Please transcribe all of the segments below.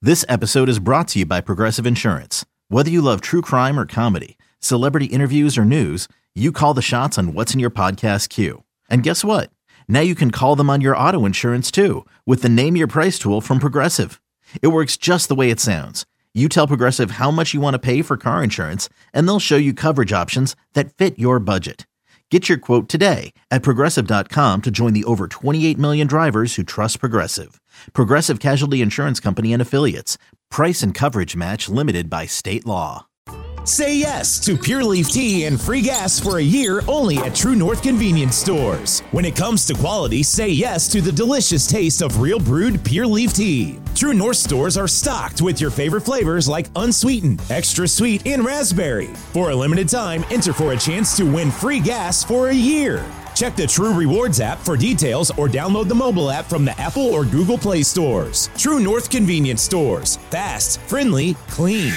This episode is brought to you by Progressive Insurance. Whether you love true crime or comedy, celebrity interviews or news, you call the shots on what's in your podcast queue. And guess what? Now you can call them on your auto insurance too with the Name Your Price tool from Progressive. It works just the way it sounds. You tell Progressive how much you want to pay for car insurance, and they'll show you coverage options that fit your budget. Get your quote today at Progressive.com to join the over 28 million drivers who trust Progressive. Progressive Casualty Insurance Company and Affiliates. Price and coverage match limited by state law. Say yes to Pure Leaf Tea and free gas for a year only at True North Convenience Stores. When it comes to quality, say yes to the delicious taste of real brewed Pure Leaf Tea. True North stores are stocked with your favorite flavors like unsweetened, extra sweet, and raspberry. For a limited time, enter for a chance to win free gas for a year. Check the True Rewards app for details or download the mobile app from the Apple or Google Play stores. True North Convenience Stores. Fast, friendly, clean.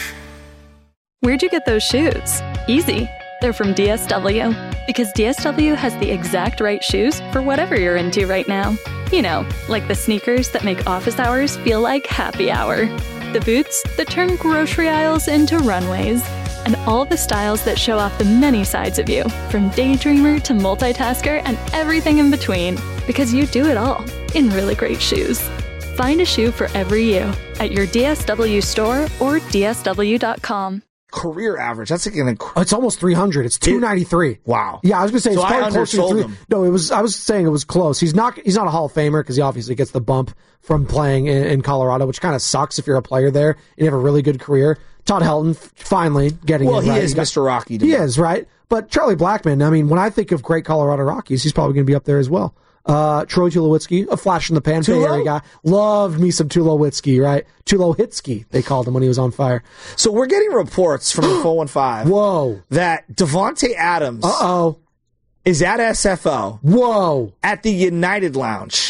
Where'd you get those shoes? Easy. They're from DSW. Because DSW has the exact right shoes for whatever you're into right now. You know, like the sneakers that make office hours feel like happy hour. The boots that turn grocery aisles into runways. And all the styles that show off the many sides of you, from daydreamer to multitasker and everything in between. Because you do it all in really great shoes. Find a shoe for every you at your DSW store or DSW.com. Career average. That's like it's almost 300. It's 293. Wow. Yeah, I was gonna say so it's probably closer to 3. Him. No, it was. I was saying it was close. He's not a Hall of Famer because he obviously gets the bump from playing in Colorado, which kind of sucks if you're a player there and you have a really good career. Todd Helton finally getting. Well, it right. He is Mr. Rocky. He is right. But Charlie Blackmon. I mean, when I think of great Colorado Rockies, he's probably going to be up there as well. Troy Tulowitzki, a flash in the pan, Bay Area guy. Loved me some Tulowitzki, right? Tulohitsky, they called him when he was on fire. So we're getting reports from the 415. Whoa. That Davante Adams. Is at SFO. Whoa. At the United Lounge.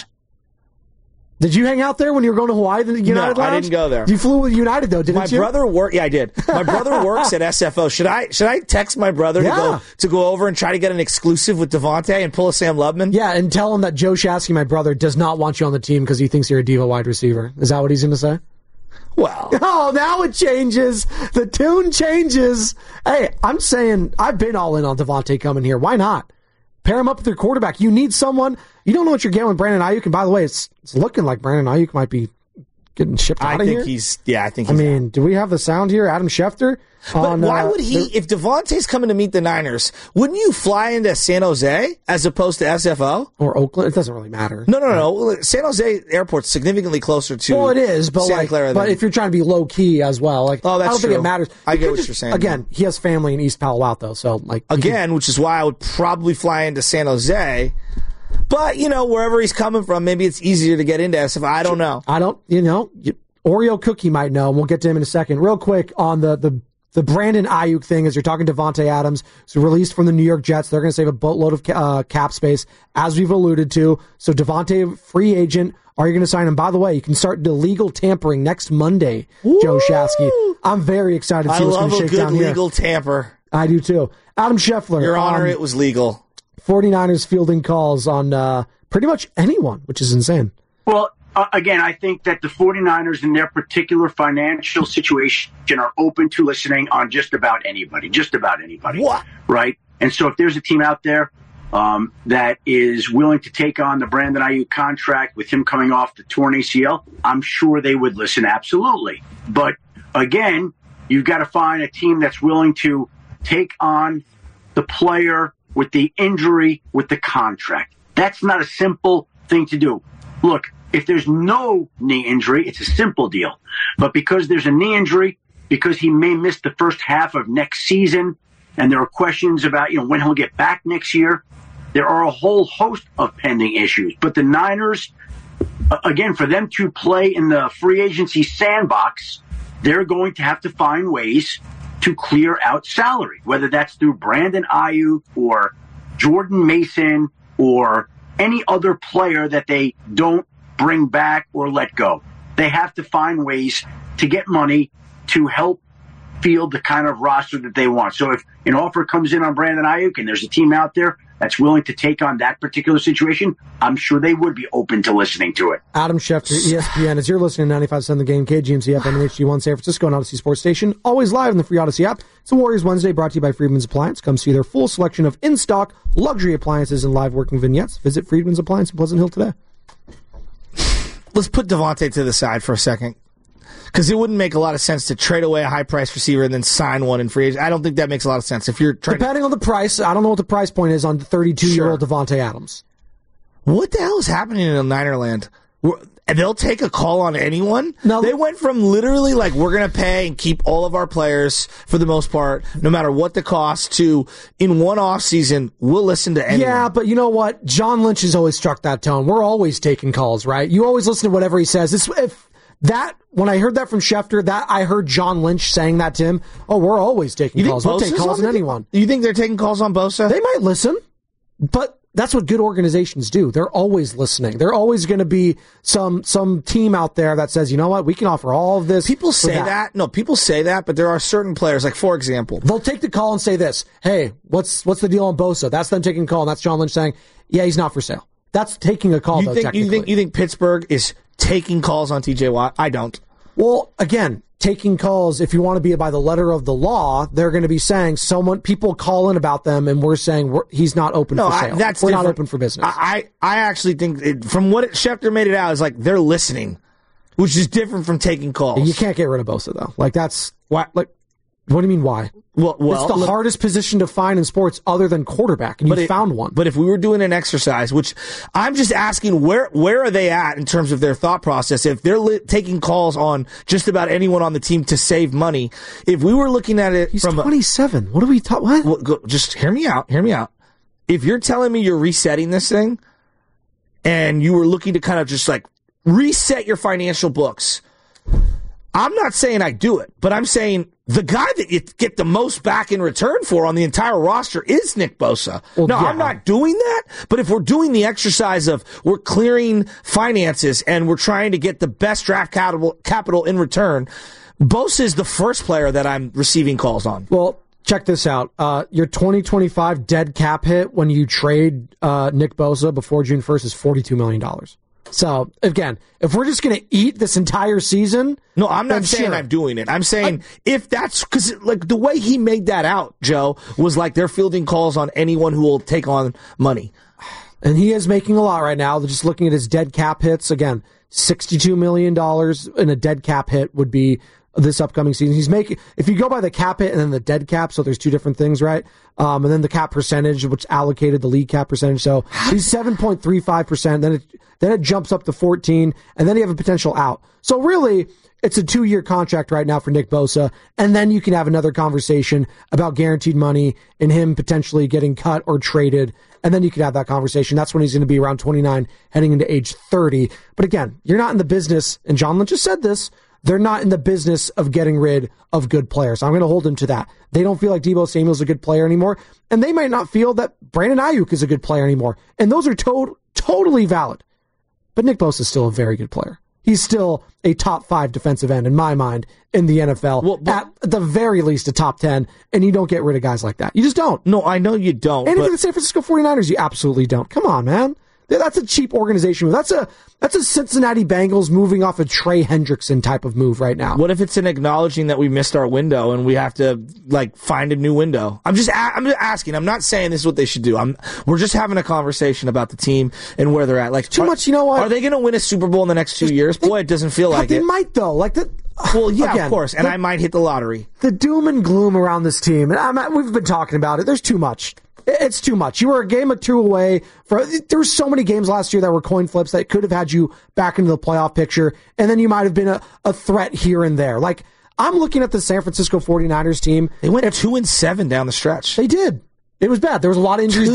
Did you hang out there when you were going to Hawaii, the United Lounge? No, I didn't go there. You flew with United, though, didn't you? My brother worked. Yeah, I did. My brother works at SFO. Should I text my brother to go over and try to get an exclusive with Davante and pull a Sam Lubman? Yeah, and tell him that Joe Shasky, my brother, does not want you on the team because he thinks you're a diva wide receiver. Is that what he's going to say? Well. Oh, now it changes. The tune changes. Hey, I'm saying I've been all in on Davante coming here. Why not? Pair him up with your quarterback. You need someone. You don't know what you're getting with Brandon Ayuk. And by the way, it's looking like Brandon Ayuk might be getting shipped out of here. I think he's out. Do we have the sound here? Adam Schefter? But why would he, if Davante's coming to meet the Niners, wouldn't you fly into San Jose as opposed to SFO? Or Oakland? It doesn't really matter. No. San Jose Airport's significantly closer to Well, it is, but Santa Clara but if you're trying to be low-key as well, I don't think it matters. I get what you're saying. Again, he has family in East Palo Alto, so which is why I would probably fly into San Jose. But, wherever he's coming from, maybe it's easier to get into SFO. I don't know. Oreo Cookie might know, and we'll get to him in a second. Real quick on the Brandon Ayuk thing, as you're talking to Davante Adams, who's released from the New York Jets. They're going to save a boatload of cap space, as we've alluded to. So Davante, free agent. Are you going to sign him? By the way, you can start the legal tampering next Monday, Woo! Joe Shasky. I'm very excited to see what's going to shake down here. I love a good legal tamper. I do too. Adam Scheffler. Your Honor, it was legal. 49ers fielding calls on pretty much anyone, which is insane. Well, again, I think that the 49ers in their particular financial situation are open to listening on just about anybody. What? Right? And so if there's a team out there that is willing to take on the Brandon Ayuk contract with him coming off the torn ACL, I'm sure they would listen, absolutely. But again, you've got to find a team that's willing to take on the player with the injury, with the contract. That's not a simple thing to do. Look, if there's no knee injury, it's a simple deal. But because there's a knee injury, because he may miss the first half of next season, and there are questions about, when he'll get back next year, there are a whole host of pending issues. But the Niners, again, for them to play in the free agency sandbox, they're going to have to find ways to clear out salary, whether that's through Brandon Ayuk or Jordan Mason or any other player that they don't bring back or let go. They have to find ways to get money to help field the kind of roster that they want. So if an offer comes in on Brandon Ayuk and there's a team out there that's willing to take on that particular situation, I'm sure they would be open to listening to it. Adam Schefter, ESPN. As you're listening to 95.7 The Game, KGMC FM and HD1 San Francisco and Odyssey Sports Station, always live in the free Odyssey app. It's a Warriors Wednesday brought to you by Friedman's Appliance. Come see their full selection of in-stock luxury appliances and live working vignettes. Visit Friedman's Appliance in Pleasant Hill today. Let's put Devontae to the side for a second, because it wouldn't make a lot of sense to trade away a high-priced receiver and then sign one in free agency. I don't think that makes a lot of sense. If you're depending on the price, I don't know what the price point is on the 32-year-old Devontae Adams. What the hell is happening in Ninerland? They'll take a call on anyone? No. They went from literally like, we're going to pay and keep all of our players for the most part, no matter what the cost, to in one offseason, we'll listen to anyone. Yeah, but you know what? John Lynch has always struck that tone. We're always taking calls, right? You always listen to whatever he says. When I heard that from Schefter, I heard John Lynch saying that to him. Oh, we're always taking calls. We'll take calls on anyone. You think they're taking calls on Bosa? They might listen, but that's what good organizations do. They're always listening. There's always going to be some team out there that says, you know what, we can offer all of this. People say that. No, people say that, but there are certain players, like, for example, they'll take the call and say this, hey, what's the deal on Bosa? That's them taking a call, and that's John Lynch saying, yeah, he's not for sale. That's taking a call, You think Pittsburgh is taking calls on TJ Watt? I don't. Well, again, taking calls, if you want to be by the letter of the law, they're going to be saying people call in about them, and we're saying he's not open for sale. We're not open for business. I actually think, from what Schefter made it out, is like they're listening, which is different from taking calls. You can't get rid of Bosa, though. Like, that's why. Like, what do you mean, why? Well, it's the hardest position to find in sports other than quarterback, and you found one. But if we were doing an exercise, which I'm just asking, where are they at in terms of their thought process? If they're taking calls on just about anyone on the team to save money, if we were looking at it He's 27. What are we talking? What? Well, just hear me out. If you're telling me you're resetting this thing, and you were looking to kind of just like reset your financial books, I'm not saying I do it, but I'm saying the guy that you get the most back in return for on the entire roster is Nick Bosa. Well, no, yeah. I'm not doing that, but if we're doing the exercise of we're clearing finances and we're trying to get the best draft capital in return, Bosa is the first player that I'm receiving calls on. Well, check this out. Your 2025 dead cap hit when you trade Nick Bosa before June 1st is $42 million. So, again, if we're just going to eat this entire season... No, I'm not saying I'm doing it. I'm saying if that's... Because, like, the way he made that out, Joe, was like they're fielding calls on anyone who will take on money. And he is making a lot right now. Just looking at his dead cap hits, again, $62 million in a dead cap hit would be this upcoming season. He's making... If you go by the cap hit and then the dead cap, so there's two different things, right? And then the cap percentage, which allocated the league cap percentage. So he's 7.35%. Then it jumps up to 14, and then you have a potential out. So really, it's a 2-year contract right now for Nick Bosa, and then you can have another conversation about guaranteed money and him potentially getting cut or traded, and then you can have that conversation. That's when he's going to be around 29, heading into age 30. But again, you're not in the business, and John Lynch just said this, they're not in the business of getting rid of good players. I'm going to hold him to that. They don't feel like Deebo Samuel's a good player anymore, and they might not feel that Brandon Ayuk is a good player anymore. And those are totally valid. But Nick Bosa is still a very good player. He's still a top 5 defensive end in my mind in the NFL. Well, at the very least, a top 10, and you don't get rid of guys like that. You just don't. No, I know you don't. And if the San Francisco 49ers, you absolutely don't. Come on, man. That's a cheap organization. That's a Cincinnati Bengals moving off a Trey Hendrickson type of move right now. What if it's an acknowledging that we missed our window and we have to like find a new window? I'm just asking. I'm not saying this is what they should do. We're just having a conversation about the team and where they're at. Like too much. You know what? Are they going to win a Super Bowl in the next 2 years? Boy, it doesn't feel like it. They might though. Like that. Well, yeah, again, of course, and I might hit the lottery. The doom and gloom around this team, and we've been talking about it. There's too much. It's too much. You were a game or two away. There were so many games last year that were coin flips that could have had you back into the playoff picture, and then you might have been a threat here and there. Like, I'm looking at the San Francisco 49ers team. They went 2-7 down the stretch. They did. It was bad. There was a lot of injuries.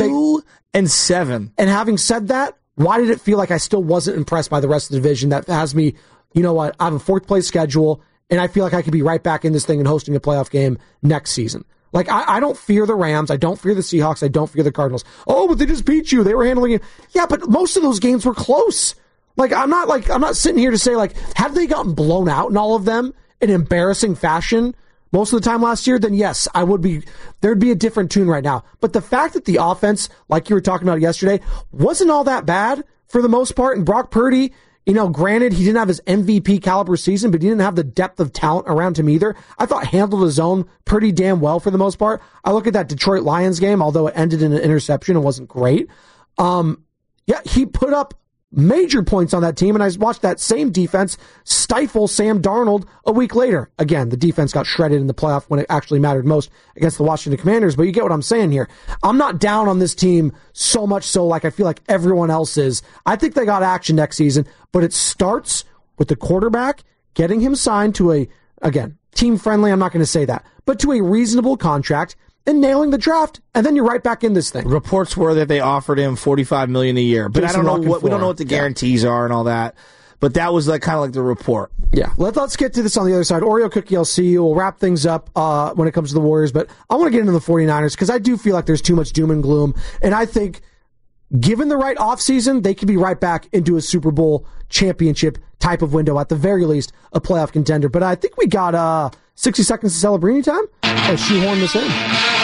2-7. And having said that, why did it feel like I still wasn't impressed by the rest of the division that has me, you know what, I have a 4th place schedule, and I feel like I could be right back in this thing and hosting a playoff game next season. Like, I don't fear the Rams. I don't fear the Seahawks. I don't fear the Cardinals. Oh, but they just beat you. They were handling it. Yeah, but most of those games were close. I'm not sitting here to say, like, had they gotten blown out in all of them in embarrassing fashion, most of the time last year, then yes, there'd be a different tune right now. But the fact that the offense, like you were talking about yesterday, wasn't all that bad for the most part, and Brock Purdy, granted, he didn't have his MVP caliber season, but he didn't have the depth of talent around him either. I thought handled his own pretty damn well for the most part. I look at that Detroit Lions game, although it ended in an interception, it wasn't great. He put up major points on that team, and I watched that same defense stifle Sam Darnold a week later. Again, the defense got shredded in the playoff when it actually mattered most against the Washington Commanders, but you get what I'm saying here. I'm not down on this team so much so like I feel like everyone else is. I think they got action next season, but it starts with the quarterback getting him signed to again, team-friendly, I'm not going to say that, but to a reasonable contract, and nailing the draft, and then you're right back in this thing. Reports were that they offered him $45 million a year, but I don't know we don't know what the guarantees are and all that. But that was kind of like the report. Yeah, let's get to this on the other side. Oreo Cookie, I'll see you. We'll wrap things up when it comes to the Warriors, but I want to get into the 49ers because I do feel like there's too much doom and gloom, and I think given the right offseason, they could be right back into a Super Bowl championship type of window, at the very least, a playoff contender. But I think we got 60 seconds of Celebrini time. Let's shoehorn this in.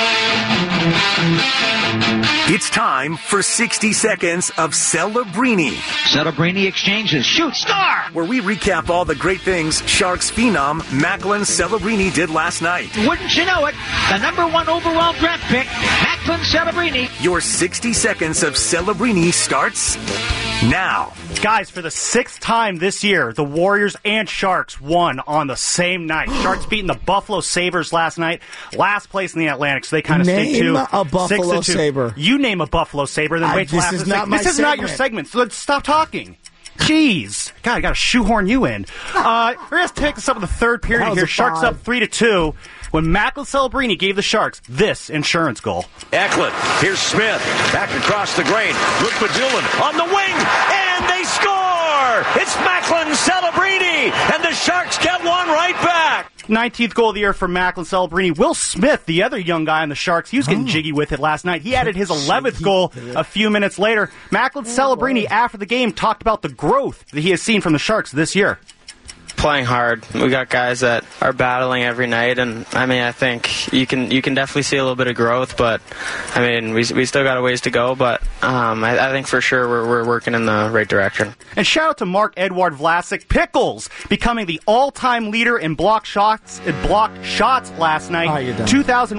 It's time for 60 seconds of Celebrini. Celebrini exchanges, shoot, star! Where we recap all the great things Sharks phenom Macklin Celebrini did last night. Wouldn't you know it, the number 1 overall draft pick, Macklin Celebrini. Your 60 seconds of Celebrini starts now. Guys, for the 6th time this year, the Warriors and Sharks won on the same night. Sharks beating the Buffalo Sabres last night, last place in the Atlantic, so they kind of stayed to Name a Buffalo Sabre. You name a Buffalo Sabre, then wait till after this is not your segment, so let's stop talking. Jeez. God, I got to shoehorn you in. We're going to take this up in the third period here. Sharks up 3-2. When Macklin Celebrini gave the Sharks this insurance goal. Eklund, here's Smith, back across the grain. Luke Padulin on the wing, and they score! It's Macklin Celebrini, and the Sharks get one right back. 19th goal of the year for Macklin Celebrini. Will Smith, the other young guy on the Sharks, he was getting jiggy with it last night. He added his 11th goal a few minutes later. Macklin Celebrini, after the game, talked about the growth that he has seen from the Sharks this year. Playing hard. We got guys that are battling every night, and I think you can definitely see a little bit of growth, but we still got a ways to go, but I think for sure we're working in the right direction. And shout out to Mark-Edouard Vlasic, Pickles, becoming the all-time leader in blocked shots last night.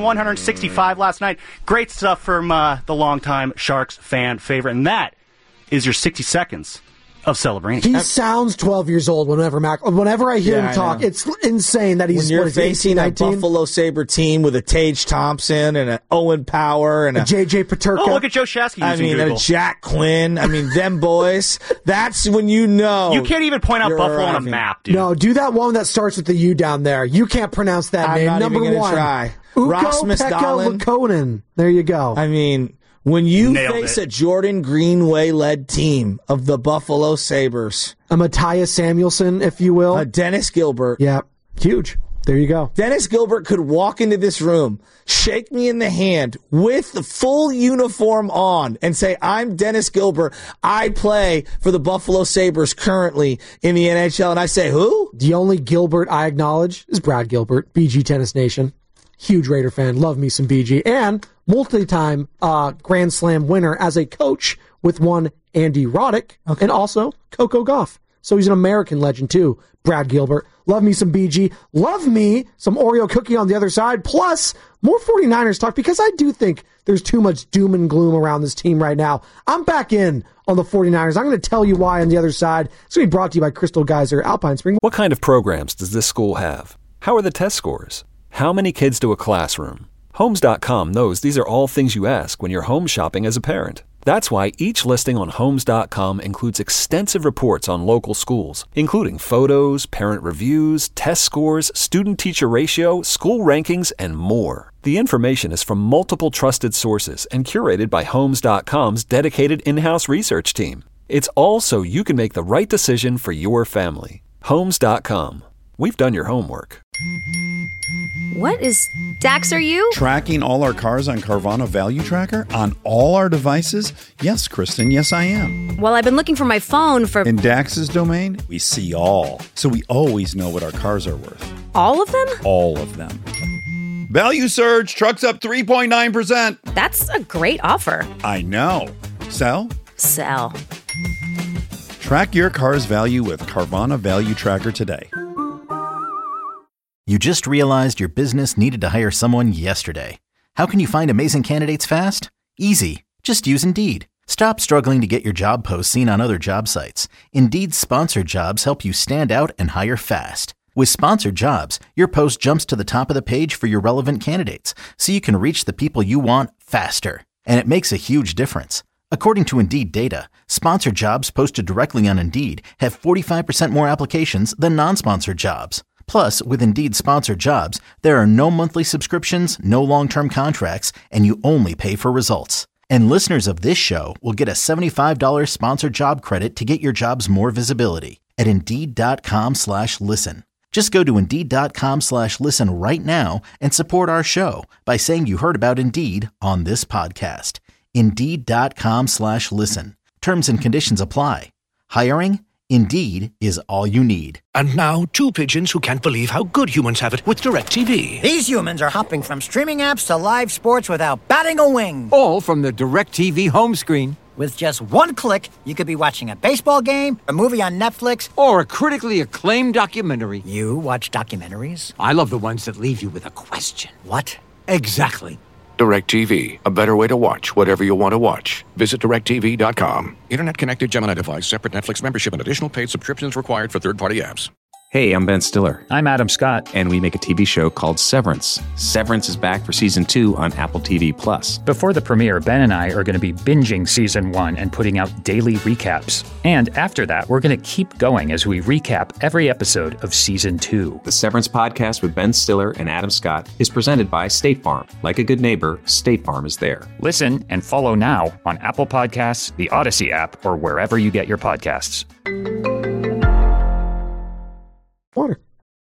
2,165 last night. Great stuff from the longtime Sharks fan favorite, and that is your 60 seconds of Celebrini. He sounds 12 years old whenever I hear him talk. It's insane that he's when you're facing 18, a Buffalo Sabre team with a Tage Thompson and an Owen Power and a JJ Peterka. Oh, look at Joe Shasky using Google. And a Jack Quinn. Them boys. That's when you know. You can't even point out Buffalo on a map, dude. No, do that one that starts with the U down there. You can't pronounce that name. I'm not Number even one. Try. Rasmus Dahlin. There you go. When you Nailed face it. a Jordan Greenway-led team of the Buffalo Sabres. A Matthias Samuelson, if you will. A Dennis Gilbert. Yeah, huge. There you go. Dennis Gilbert could walk into this room, shake me in the hand with the full uniform on, and say, I'm Dennis Gilbert. I play for the Buffalo Sabres currently in the NHL. And I say, who? The only Gilbert I acknowledge is Brad Gilbert, BG Tennis Nation. Huge Raider fan. Love me some BG. And multi-time Grand Slam winner as a coach with one Andy Roddick and also Coco Gauff. So he's an American legend too, Brad Gilbert. Love me some BG. Love me some Oreo Cookie on the other side. Plus, more 49ers talk because I do think there's too much doom and gloom around this team right now. I'm back in on the 49ers. I'm going to tell you why on the other side. It's going to be brought to you by Crystal Geyser, Alpine Spring. What kind of programs does this school have? How are the test scores? How many kids to a classroom? Homes.com knows these are all things you ask when you're home shopping as a parent. That's why each listing on Homes.com includes extensive reports on local schools, including photos, parent reviews, test scores, student-teacher ratio, school rankings, and more. The information is from multiple trusted sources and curated by Homes.com's dedicated in-house research team. It's all so you can make the right decision for your family. Homes.com. We've done your homework. What is Dax, are you? Tracking all our cars on Carvana Value Tracker on all our devices? Yes, Kristen, yes I am. Well, I've been looking for my phone for... In Dax's domain, we see all. So we always know what our cars are worth. All of them? All of them. Value surge, trucks up 3.9%. That's a great offer. I know. Sell? Sell. Track your car's value with Carvana Value Tracker today. You just realized your business needed to hire someone yesterday. How can you find amazing candidates fast? Easy. Just use Indeed. Stop struggling to get your job posts seen on other job sites. Indeed's sponsored jobs help you stand out and hire fast. With sponsored jobs, your post jumps to the top of the page for your relevant candidates, so you can reach the people you want faster. And it makes a huge difference. According to Indeed data, sponsored jobs posted directly on Indeed have 45% more applications than non-sponsored jobs. Plus, with Indeed sponsored jobs, there are no monthly subscriptions, no long-term contracts, and you only pay for results. And listeners of this show will get a $75 sponsored job credit to get your jobs more visibility at Indeed.com/listen. Just go to Indeed.com/listen right now and support our show by saying you heard about Indeed on this podcast. Indeed.com/listen. Terms and conditions apply. Hiring? Indeed is all you need. And now, two pigeons who can't believe how good humans have it with DirecTV. These humans are hopping from streaming apps to live sports without batting a wing. All from the DirecTV home screen. With just one click, you could be watching a baseball game, a movie on Netflix, or a critically acclaimed documentary. You watch documentaries? I love the ones that leave you with a question. What? Exactly. DirecTV, a better way to watch whatever you want to watch. Visit DirecTV.com. Internet-connected Gemini device, separate Netflix membership, and additional paid subscriptions required for third-party apps. Hey, I'm Ben Stiller. I'm Adam Scott. And we make a TV show called Severance. Severance is back for Season 2 on Apple TV+. Before the premiere, Ben and I are going to be binging Season 1 and putting out daily recaps. And after that, we're going to keep going as we recap every episode of Season 2. The Severance podcast with Ben Stiller and Adam Scott is presented by State Farm. Like a good neighbor, State Farm is there. Listen and follow now on Apple Podcasts, the Odyssey app, or wherever you get your podcasts. Water.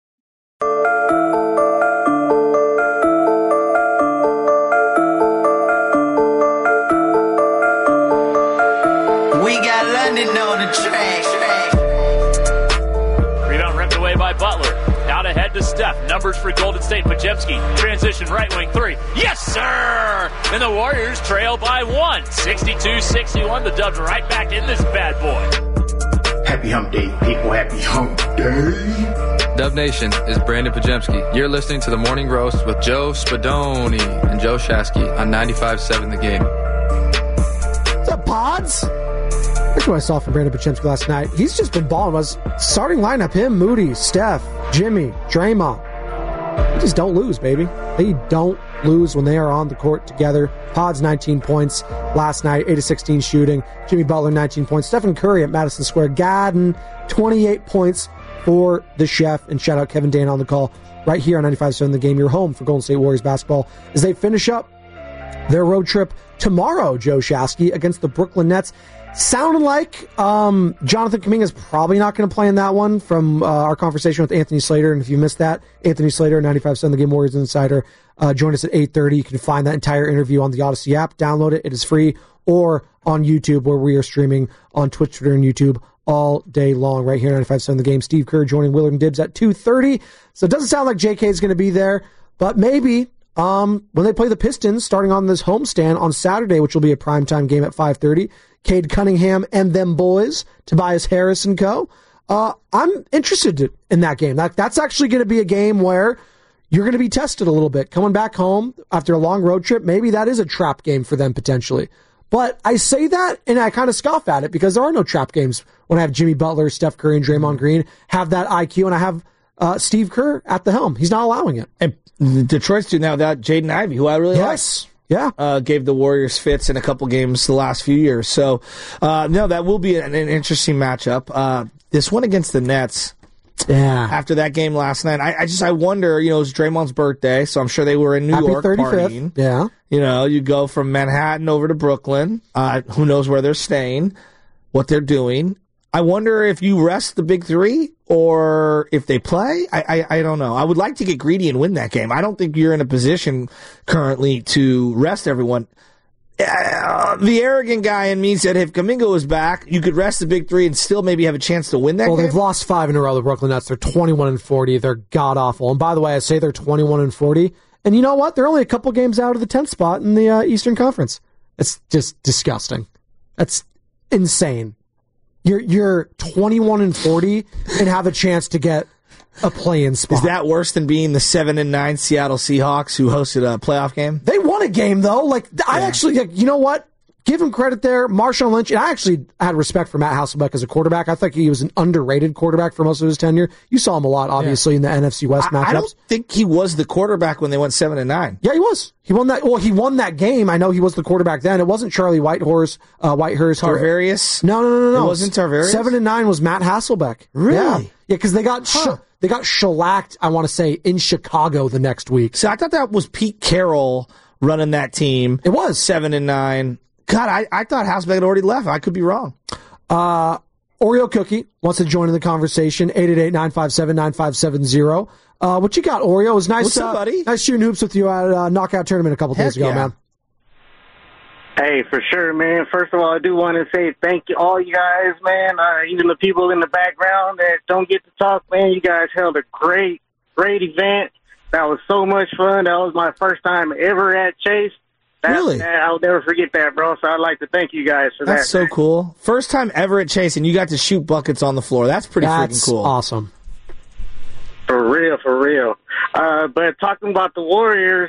We got London on the track. Rebound ripped away by Butler. Out ahead to Steph. Numbers for Golden State. Pajemski. Transition right wing three. Yes, sir! And the Warriors trail by one. 62-61. The Dubs right back in this bad boy. Happy hump day, people. Happy hump day. Dub Nation is Brandon Pajemski. You're listening to The Morning Roast with Joe Spadoni and Joe Shasky on 95.7 The Game. What's up, Pods? Here's what I saw from Brandon Pajemski last night. He's just been balling. Was starting lineup, him, Moody, Steph, Jimmy, Draymond. They just don't lose, baby. They don't lose when they are on the court together. Pods 19 points last night, 8 of 16 shooting. Jimmy Butler 19 points. Stephen Curry at Madison Square Garden 28 points for the chef. And shout out Kevin Dana on the call right here on 95.7 The Game. Your home for Golden State Warriors basketball as they finish up their road trip tomorrow, Joe Shasky, against the Brooklyn Nets. Sounding like Jonathan Kuminga is probably not going to play in that one from our conversation with Anthony Slater. And if you missed that, Anthony Slater, 95.7 The Game Warriors Insider, join us at 8:30. You can find that entire interview on the Odyssey app. Download it. It is free. Or on YouTube, where we are streaming on Twitch, Twitter, and YouTube all day long right here on 95.7 The Game. Steve Kerr joining Willard and Dibbs at 2:30. So it doesn't sound like JK is going to be there, but maybe when they play the Pistons starting on this homestand on Saturday, which will be a primetime game at 5:30, Cade Cunningham and them boys, Tobias Harris and co. I'm interested in that game. That's actually going to be a game where you're going to be tested a little bit. Coming back home after a long road trip, maybe that is a trap game for them potentially. But I say that and I kind of scoff at it because there are no trap games when I have Jimmy Butler, Steph Curry, and Draymond Green have that IQ, and I have Steve Kerr at the helm. He's not allowing it. And Detroit's doing now that Jaden Ivey, who I really like. Yeah. Gave the Warriors fits in a couple games the last few years. So, no, that will be an interesting matchup. This one against the Nets. Yeah. After that game last night, I wonder, it was Draymond's birthday, so I'm sure they were in New York 35th. partying. Yeah. You go from Manhattan over to Brooklyn. Who knows where they're staying, what they're doing. I wonder if you rest the big three or if they play. I don't know. I would like to get greedy and win that game. I don't think you're in a position currently to rest everyone. the arrogant guy in me said if Kuminga was back, you could rest the big three and still maybe have a chance to win that game. They've lost 5 in a row, the Brooklyn Nets. They're 21-40. They're god-awful. And by the way, I say they're 21-40. And you know what? They're only a couple games out of the 10th spot in the Eastern Conference. It's just disgusting. That's insane. You're 21-40 and have a chance to get a play-in spot. Is that worse than being the 7-9 Seattle Seahawks who hosted a playoff game? They won a game, though. I actually, you know what? Give him credit there. Marshawn Lynch, and I actually had respect for Matt Hasselbeck as a quarterback. I think he was an underrated quarterback for most of his tenure. You saw him a lot, obviously, in the NFC West matchups. I don't think he was the quarterback when they went 7-9. Yeah, he was. He won that. Well, he won that game. I know he was the quarterback then. It wasn't Charlie Whitehurst. Tarvarius? No. It wasn't Tarvarius? 7-9 was Matt Hasselbeck. Really? Yeah, because they got shellacked, I want to say, in Chicago the next week. So I thought that was Pete Carroll running that team. It was 7-9. God, I thought Hasselbeck had already left. I could be wrong. Oreo Cookie wants to join in the conversation. 888-957-9570. What you got, Oreo? It was nice. What's up, buddy? Nice shooting hoops with you at a knockout tournament a couple days ago, man. Hey, for sure, man. First of all, I do want to say thank you, all you guys, man. Even the people in the background that don't get to talk, man. You guys held a great event. That was so much fun. That was my first time ever at Chase. Really? I'll never forget that, bro. So I'd like to thank you guys for that. That's so cool. First time ever at Chase, and you got to shoot buckets on the floor. That's pretty freaking cool. Awesome. For real. But talking about the Warriors,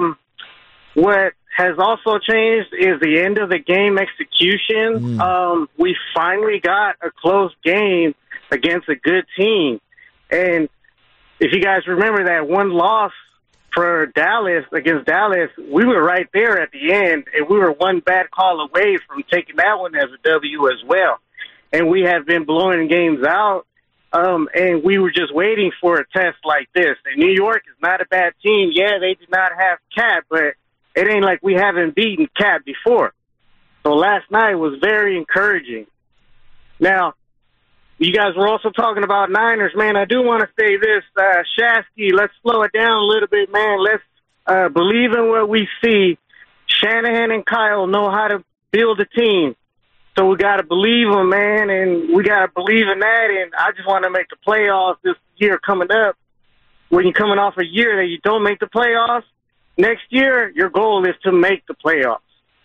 what has also changed is the end of the game execution. We finally got a close game against a good team. And if you guys remember that one loss for against Dallas, we were right there at the end, and we were one bad call away from taking that one as a W as well. And we have been blowing games out, and we were just waiting for a test like this. And New York is not a bad team. Yeah, they did not have Cat, but it ain't like we haven't beaten Cat before. So last night was very encouraging. Now, you guys were also talking about Niners, man. I do want to say this, Shasky, let's slow it down a little bit, man. Let's believe in what we see. Shanahan and Kyle know how to build a team. So we got to believe them, man, and we got to believe in that. And I just want to make the playoffs this year coming up. When you're coming off a year that you don't make the playoffs, next year your goal is to make the playoffs.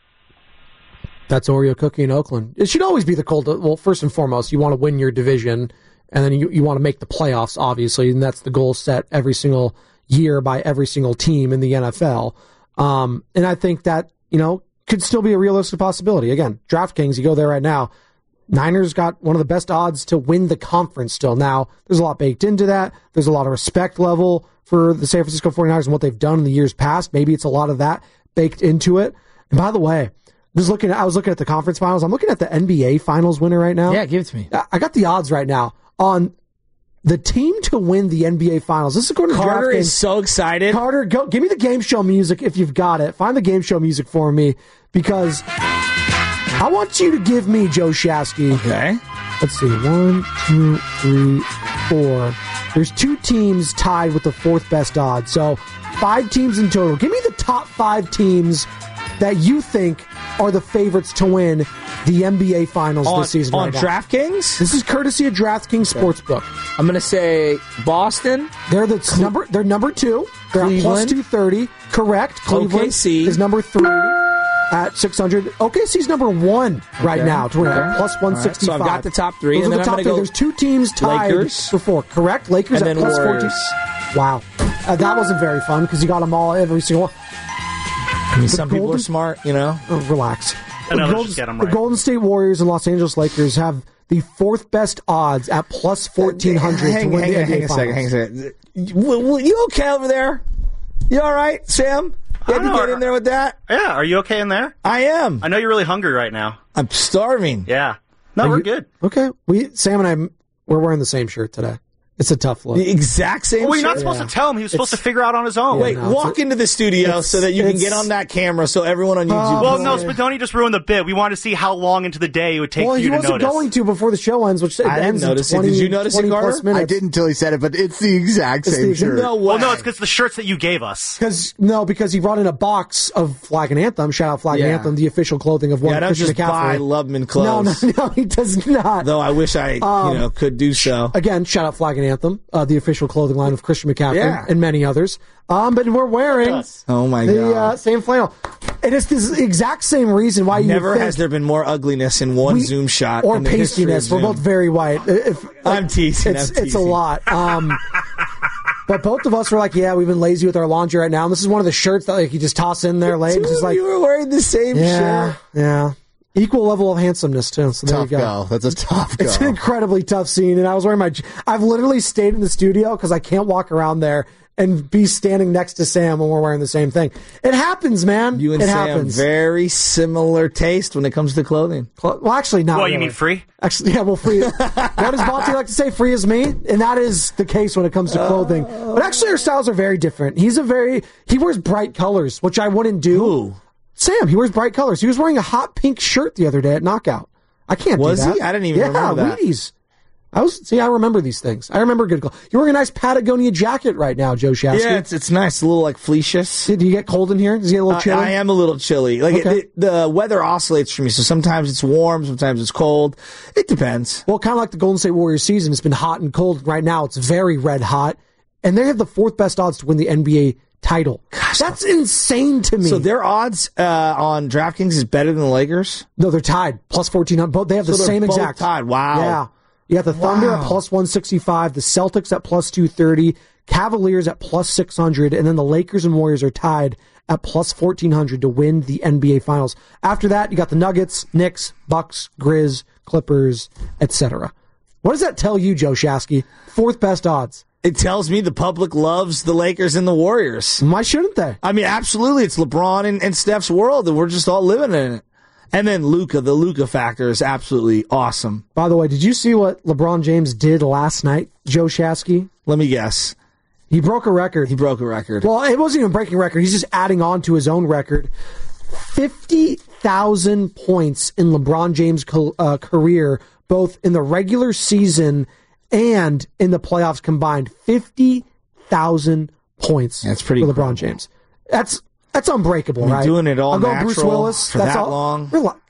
That's Oreo Cookie in Oakland. It should always be the goal. Well, first and foremost, you want to win your division, and then you want to make the playoffs, obviously, and that's the goal set every single year by every single team in the NFL. And I think that, could still be a realistic possibility. Again, DraftKings, you go there right now, Niners got one of the best odds to win the conference still. Now, there's a lot baked into that. There's a lot of respect level for the San Francisco 49ers and what they've done in the years past. Maybe it's a lot of that baked into it. And by the way, I was looking at the conference finals. I'm looking at the NBA finals winner right now. Yeah, give it to me. I got the odds right now on the team to win the NBA finals. This is according to Carter DraftKings. is so excited. Carter, go give me the game show music if you've got it. Find the game show music for me because I want you to give me, Joe Shasky. Okay. Let's see. 1, 2, 3, 4. There's 2 teams tied with the 4th best odds. So 5 teams in total. Give me the top 5 teams that you think are the favorites to win the NBA Finals this season. On DraftKings? This is courtesy of DraftKings Sportsbook. I'm going to say Boston. They're number 2. They're at plus 230. Correct. Cleveland OKC is number 3 at 600. OKC's number 1 right now to win at plus 165. So I've got the top 3. Those and are then the top 3. There's 2 teams tied Lakers. for 4. Correct. Lakers and at then plus Warriors. 14. Wow. That wasn't very fun because you got them all, every single one. I mean, some people are smart, Relax. The Golden State Warriors and Los Angeles Lakers have the 4th best odds at plus 1,400 to win the NBA Finals. Hang a second. You okay over there? You all right, Sam? You had to get in there with that? Yeah, are you okay in there? I am. I know you're really hungry right now. I'm starving. Yeah. No, we're good. Okay. Sam and I, we're wearing the same shirt today. It's a tough look. The exact same Well, shirt? you're not supposed to tell him. He was supposed to figure out on his own. Wait, walk into the studio so that you can get on that camera so everyone on YouTube Well, no, Spadoni just ruined the bit. We wanted to see how long into the day it would take for you to notice. Well, he wasn't going to before the show ends, which I didn't notice it. Did you notice it, Carter? I didn't until he said it, but it's the exact same shirt. No way. Well, no, it's because the shirts that you gave us. Because he brought in a box of Flag and Anthem. Shout out Flag and Anthem, the official clothing of one Christian McCaffrey. Buy Loveman clothes. No, he does not. Though I wish I could do so. Again, shout out Flag and Anthem, the official clothing line of Christian McCaffrey and many others. But we're wearing the same flannel. It is the exact same reason why never has there been more ugliness in one Zoom shot or in the pastiness. We're both very white. I'm teasing. It's a lot. But both of us were like, we've been lazy with our laundry right now. And this is one of the shirts that you just toss in there late. Just like you were wearing the same shirt. Yeah. Equal level of handsomeness too. So there you go. Go. That's a tough go. It's an incredibly tough scene, and I was wearing I've literally stayed in the studio because I can't walk around there and be standing next to Sam when we're wearing the same thing. It happens, man. You and it Sam happens. Very similar taste when it comes to clothing. Well, actually, not. Well, really. you mean free? Actually, free. What does Bonte like to say? Free as me, and that is the case when it comes to clothing. But actually, our styles are very different. He wears bright colors, which I wouldn't do. Ooh. Sam, he wears bright colors. He was wearing a hot pink shirt the other day at Knockout. I can't do that. Was he? I didn't even remember that. Wheaties. I remember these things. I remember good clothes. You're wearing a nice Patagonia jacket right now, Joe Shasky. Yeah, it's nice. A little like fleecious. Do you get cold in here? Does it get a little chilly? I am a little chilly. The weather oscillates for me, so sometimes it's warm, sometimes it's cold. It depends. Well, kind of like the Golden State Warriors season. It's been hot and cold. Right now, it's very red hot. And they have the fourth best odds to win the NBA title. Gosh, that's insane to me. So their odds on DraftKings is better than the Lakers? No, they're tied. Plus 1,400. Both they have the same exact. Tied. Wow. Yeah. You got the Thunder at plus 165, the Celtics at plus 230, Cavaliers at plus 600, and then the Lakers and Warriors are tied at plus 1,400 to win the NBA Finals. After that, you got the Nuggets, Knicks, Bucks, Grizz, Clippers, etc. What does that tell you, Joe Shasky? Fourth best odds. It tells me the public loves the Lakers and the Warriors. Why shouldn't they? I mean, absolutely. It's LeBron and Steph's world, and we're just all living in it. And then Luka, the Luka factor is absolutely awesome. By the way, did you see what LeBron James did last night, Joe Shasky? Let me guess. He broke a record. Well, it wasn't even breaking a record. He's just adding on to his own record. 50,000 points in LeBron James' career, both in the regular season and in the playoffs combined. 50,000 points. That's pretty for LeBron James. That's unbreakable, right? Doing it all I'm going natural Bruce Willis. for that's that all, long.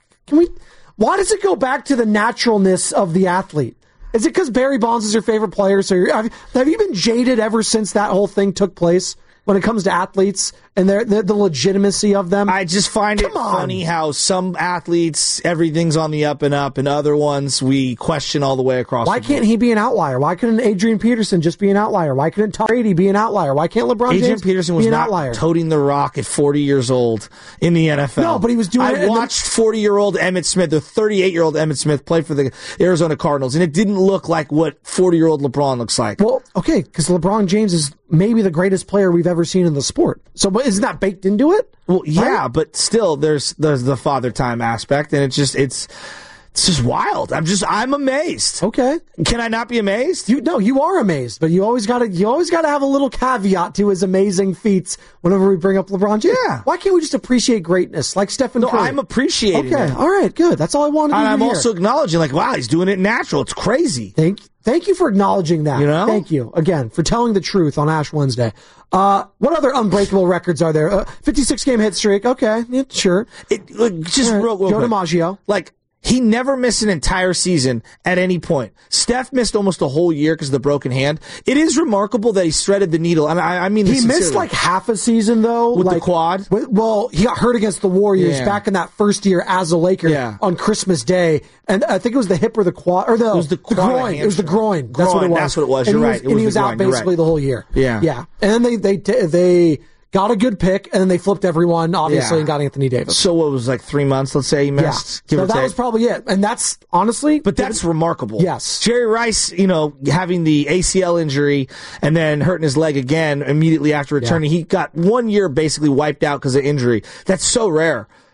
Why does it go back to the naturalness of the athlete? Is it because Barry Bonds is your favorite player? So have you been jaded ever since that whole thing took place when it comes to athletes and the legitimacy of them? I just find it funny how some athletes, everything's on the up and up, and other ones we question all the way across. Why can't he be an outlier? Why couldn't Adrian Peterson just be an outlier? Why couldn't Tom Brady be an outlier? Why can't LeBron James Adrian Peterson was be an not outlier? toting the rock at 40 years old in the NFL. No, but he was doing it. I watched 40-year-old Emmitt Smith, the 38-year-old Emmitt Smith, play for the Arizona Cardinals, and it didn't look like what 40-year-old LeBron looks like. Well, okay, because LeBron James is maybe the greatest player we've ever seen in the sport. So, but isn't that baked into it? Well, yeah, right? But still, there's the father time aspect, and it's just wild. I'm amazed. Okay, can I not be amazed? You are amazed, but you always gotta have a little caveat to his amazing feats whenever we bring up LeBron James. Yeah. Why can't we just appreciate greatness like Stephen Curry? I'm appreciating it. All right, good. That's all I wanted to do. And I'm here. also acknowledging, like, wow, he's doing it natural. It's crazy. Thank you for acknowledging that. You know? Thank you, again, for telling the truth on Ash Wednesday. What other unbreakable records are there? 56-game hit streak. Okay, yeah, sure. Real Joe DiMaggio. Like, he never missed an entire season at any point. Steph missed almost a whole year because of the broken hand. It is remarkable that he threaded the needle. And I mean, he missed like half a season though with the quad. Well, he got hurt against the Warriors back in that first year as a Laker on Christmas Day, and I think it was the hip or the quad or it was the groin. It was the groin. That's what it was. That's what it was. And You're right. And he was out basically the whole year. Yeah. And then they got a good pick, and then they flipped everyone, obviously, and got Anthony Davis. So what was like 3 months, let's say, he missed? Yeah. So that was probably it. And that's, honestly... But that's remarkable. Yes. Jerry Rice, having the ACL injury and then hurting his leg again immediately after returning, he got 1 year basically wiped out because of injury. That's so rare.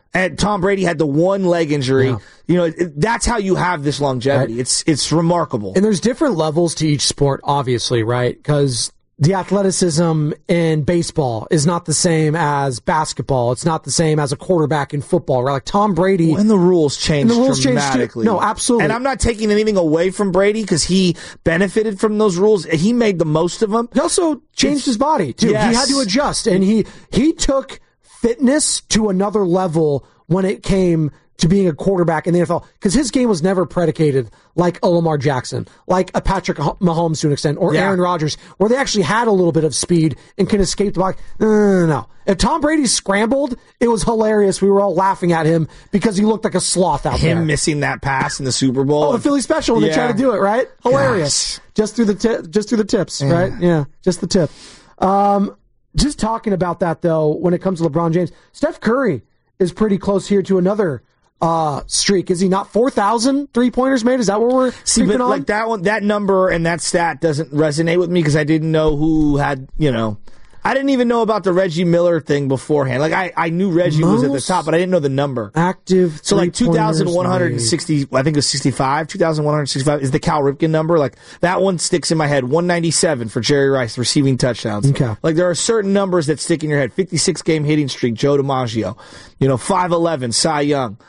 And Tom Brady had the one leg injury. Yeah. You know, that's how you have this longevity. Right. It's remarkable. And there's different levels to each sport, obviously, right? Because the athleticism in baseball is not the same as basketball. It's not the same as a quarterback in football, right? Like Tom Brady. And the rules changed dramatically. No, absolutely. And I'm not taking anything away from Brady because he benefited from those rules. He made the most of them. He also changed his body, too. Yes. He had to adjust. And he took fitness to another level when it came to being a quarterback in the NFL, because his game was never predicated like a Lamar Jackson, like a Patrick Mahomes to an extent, or Aaron Rodgers, where they actually had a little bit of speed and can escape the block. No. If Tom Brady scrambled, it was hilarious. We were all laughing at him because he looked like a sloth out there. Him missing that pass in the Super Bowl. Oh, the Philly special when they tried to do it, right? Hilarious. Gosh. Just through the tips, right? Yeah, just the tip. Just talking about that, though, when it comes to LeBron James, Steph Curry is pretty close here to another streak. Is he not? 4,000 3-pointers made? Is that what we're but on? Like that one, that number and that stat doesn't resonate with me because I didn't know who had, I didn't even know about the Reggie Miller thing beforehand. Like I knew Reggie was at the top, but I didn't know the number. Active. So like 2,160, I think it was 65. 2,165 is the Cal Ripken number. Like that one sticks in my head. 197 for Jerry Rice receiving touchdowns. Okay. Like there are certain numbers that stick in your head. 56 game hitting streak, Joe DiMaggio. 5'11", Cy Young.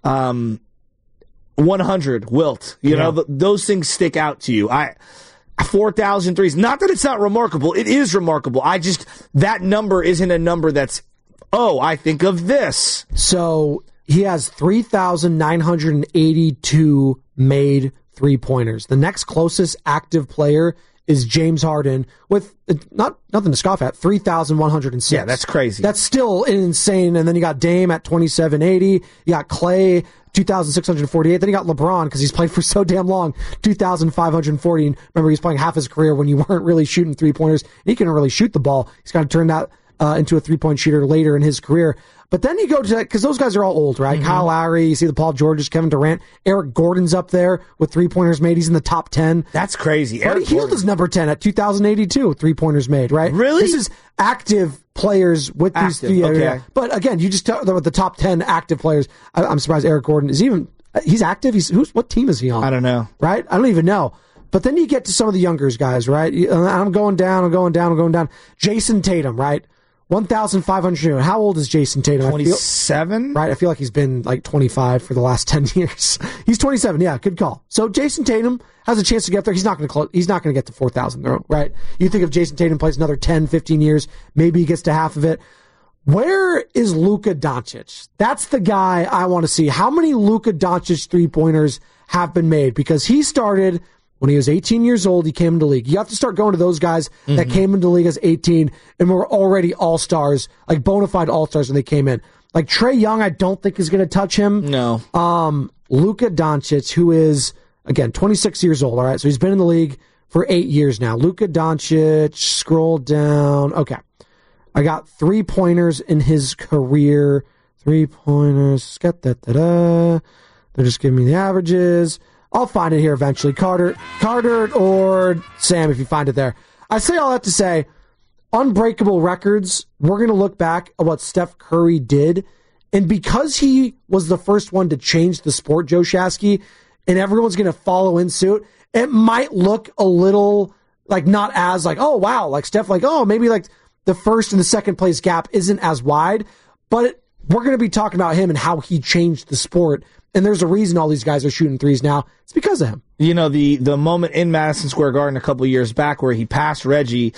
100, Wilt. Those things stick out to you. 4,000 threes. Not that it's not remarkable. It is remarkable. That number isn't a number that's, I think of this. So he has 3,982 made 3-pointers. The next closest active player is James Harden with nothing to scoff at, 3,106. Yeah, that's crazy. That's still insane. And then you got Dame at 2,780. You got Clay, 2,648. Then you got LeBron, because he's played for so damn long, 2,540. And remember, he's playing half his career when you weren't really shooting 3-pointers. He couldn't really shoot the ball. He's got to turn that into a 3-point shooter later in his career. But then you go to, because those guys are all old, right? Mm-hmm. Kyle Lowry, you see the Paul Georges, Kevin Durant, Eric Gordon's up there with 3-pointers made. He's in the top 10. That's crazy. Buddy Hield is number 10 at 2,082 3-pointers made, right? Really? This is active players with these three. Okay. Yeah. But again, you just talk about the top 10 active players. I'm surprised Eric Gordon is he's active. What team is he on? I don't know. Right? I don't even know. But then you get to some of the younger guys, right? I'm going down. Jason Tatum, right? 1,500. How old is Jason Tatum? 27? Right. I feel like he's been like 25 for the last 10 years. He's 27. Yeah, good call. So Jason Tatum has a chance to get up there. He's not going to get to 4,000, right? You think if Jason Tatum plays another 10, 15 years, maybe he gets to half of it. Where is Luka Doncic? That's the guy I want to see. How many Luka Doncic 3-pointers have been made? Because he started when he was 18 years old, he came into the league. You have to start going to those guys that came into the league as 18 and were already all-stars, like bona fide all-stars when they came in. Like Trae Young, I don't think is going to touch him. No. Luka Doncic, who is, again, 26 years old, all right? So he's been in the league for 8 years now. Luka Doncic, scroll down. Okay. I got 3-pointers in his career. 3-pointers. They're just giving me the averages. I'll find it here eventually. Carter, or Sam, if you find it there. I say all that to say, unbreakable records, we're going to look back at what Steph Curry did. And because he was the first one to change the sport, Joe Shasky, and everyone's going to follow in suit, it might look a little like not as like, oh, wow, like Steph, like, oh, maybe like the first and the second place gap isn't as wide. But we're going to be talking about him and how he changed the sport. And there's a reason all these guys are shooting threes now. It's because of him. The moment in Madison Square Garden a couple of years back where he passed Reggie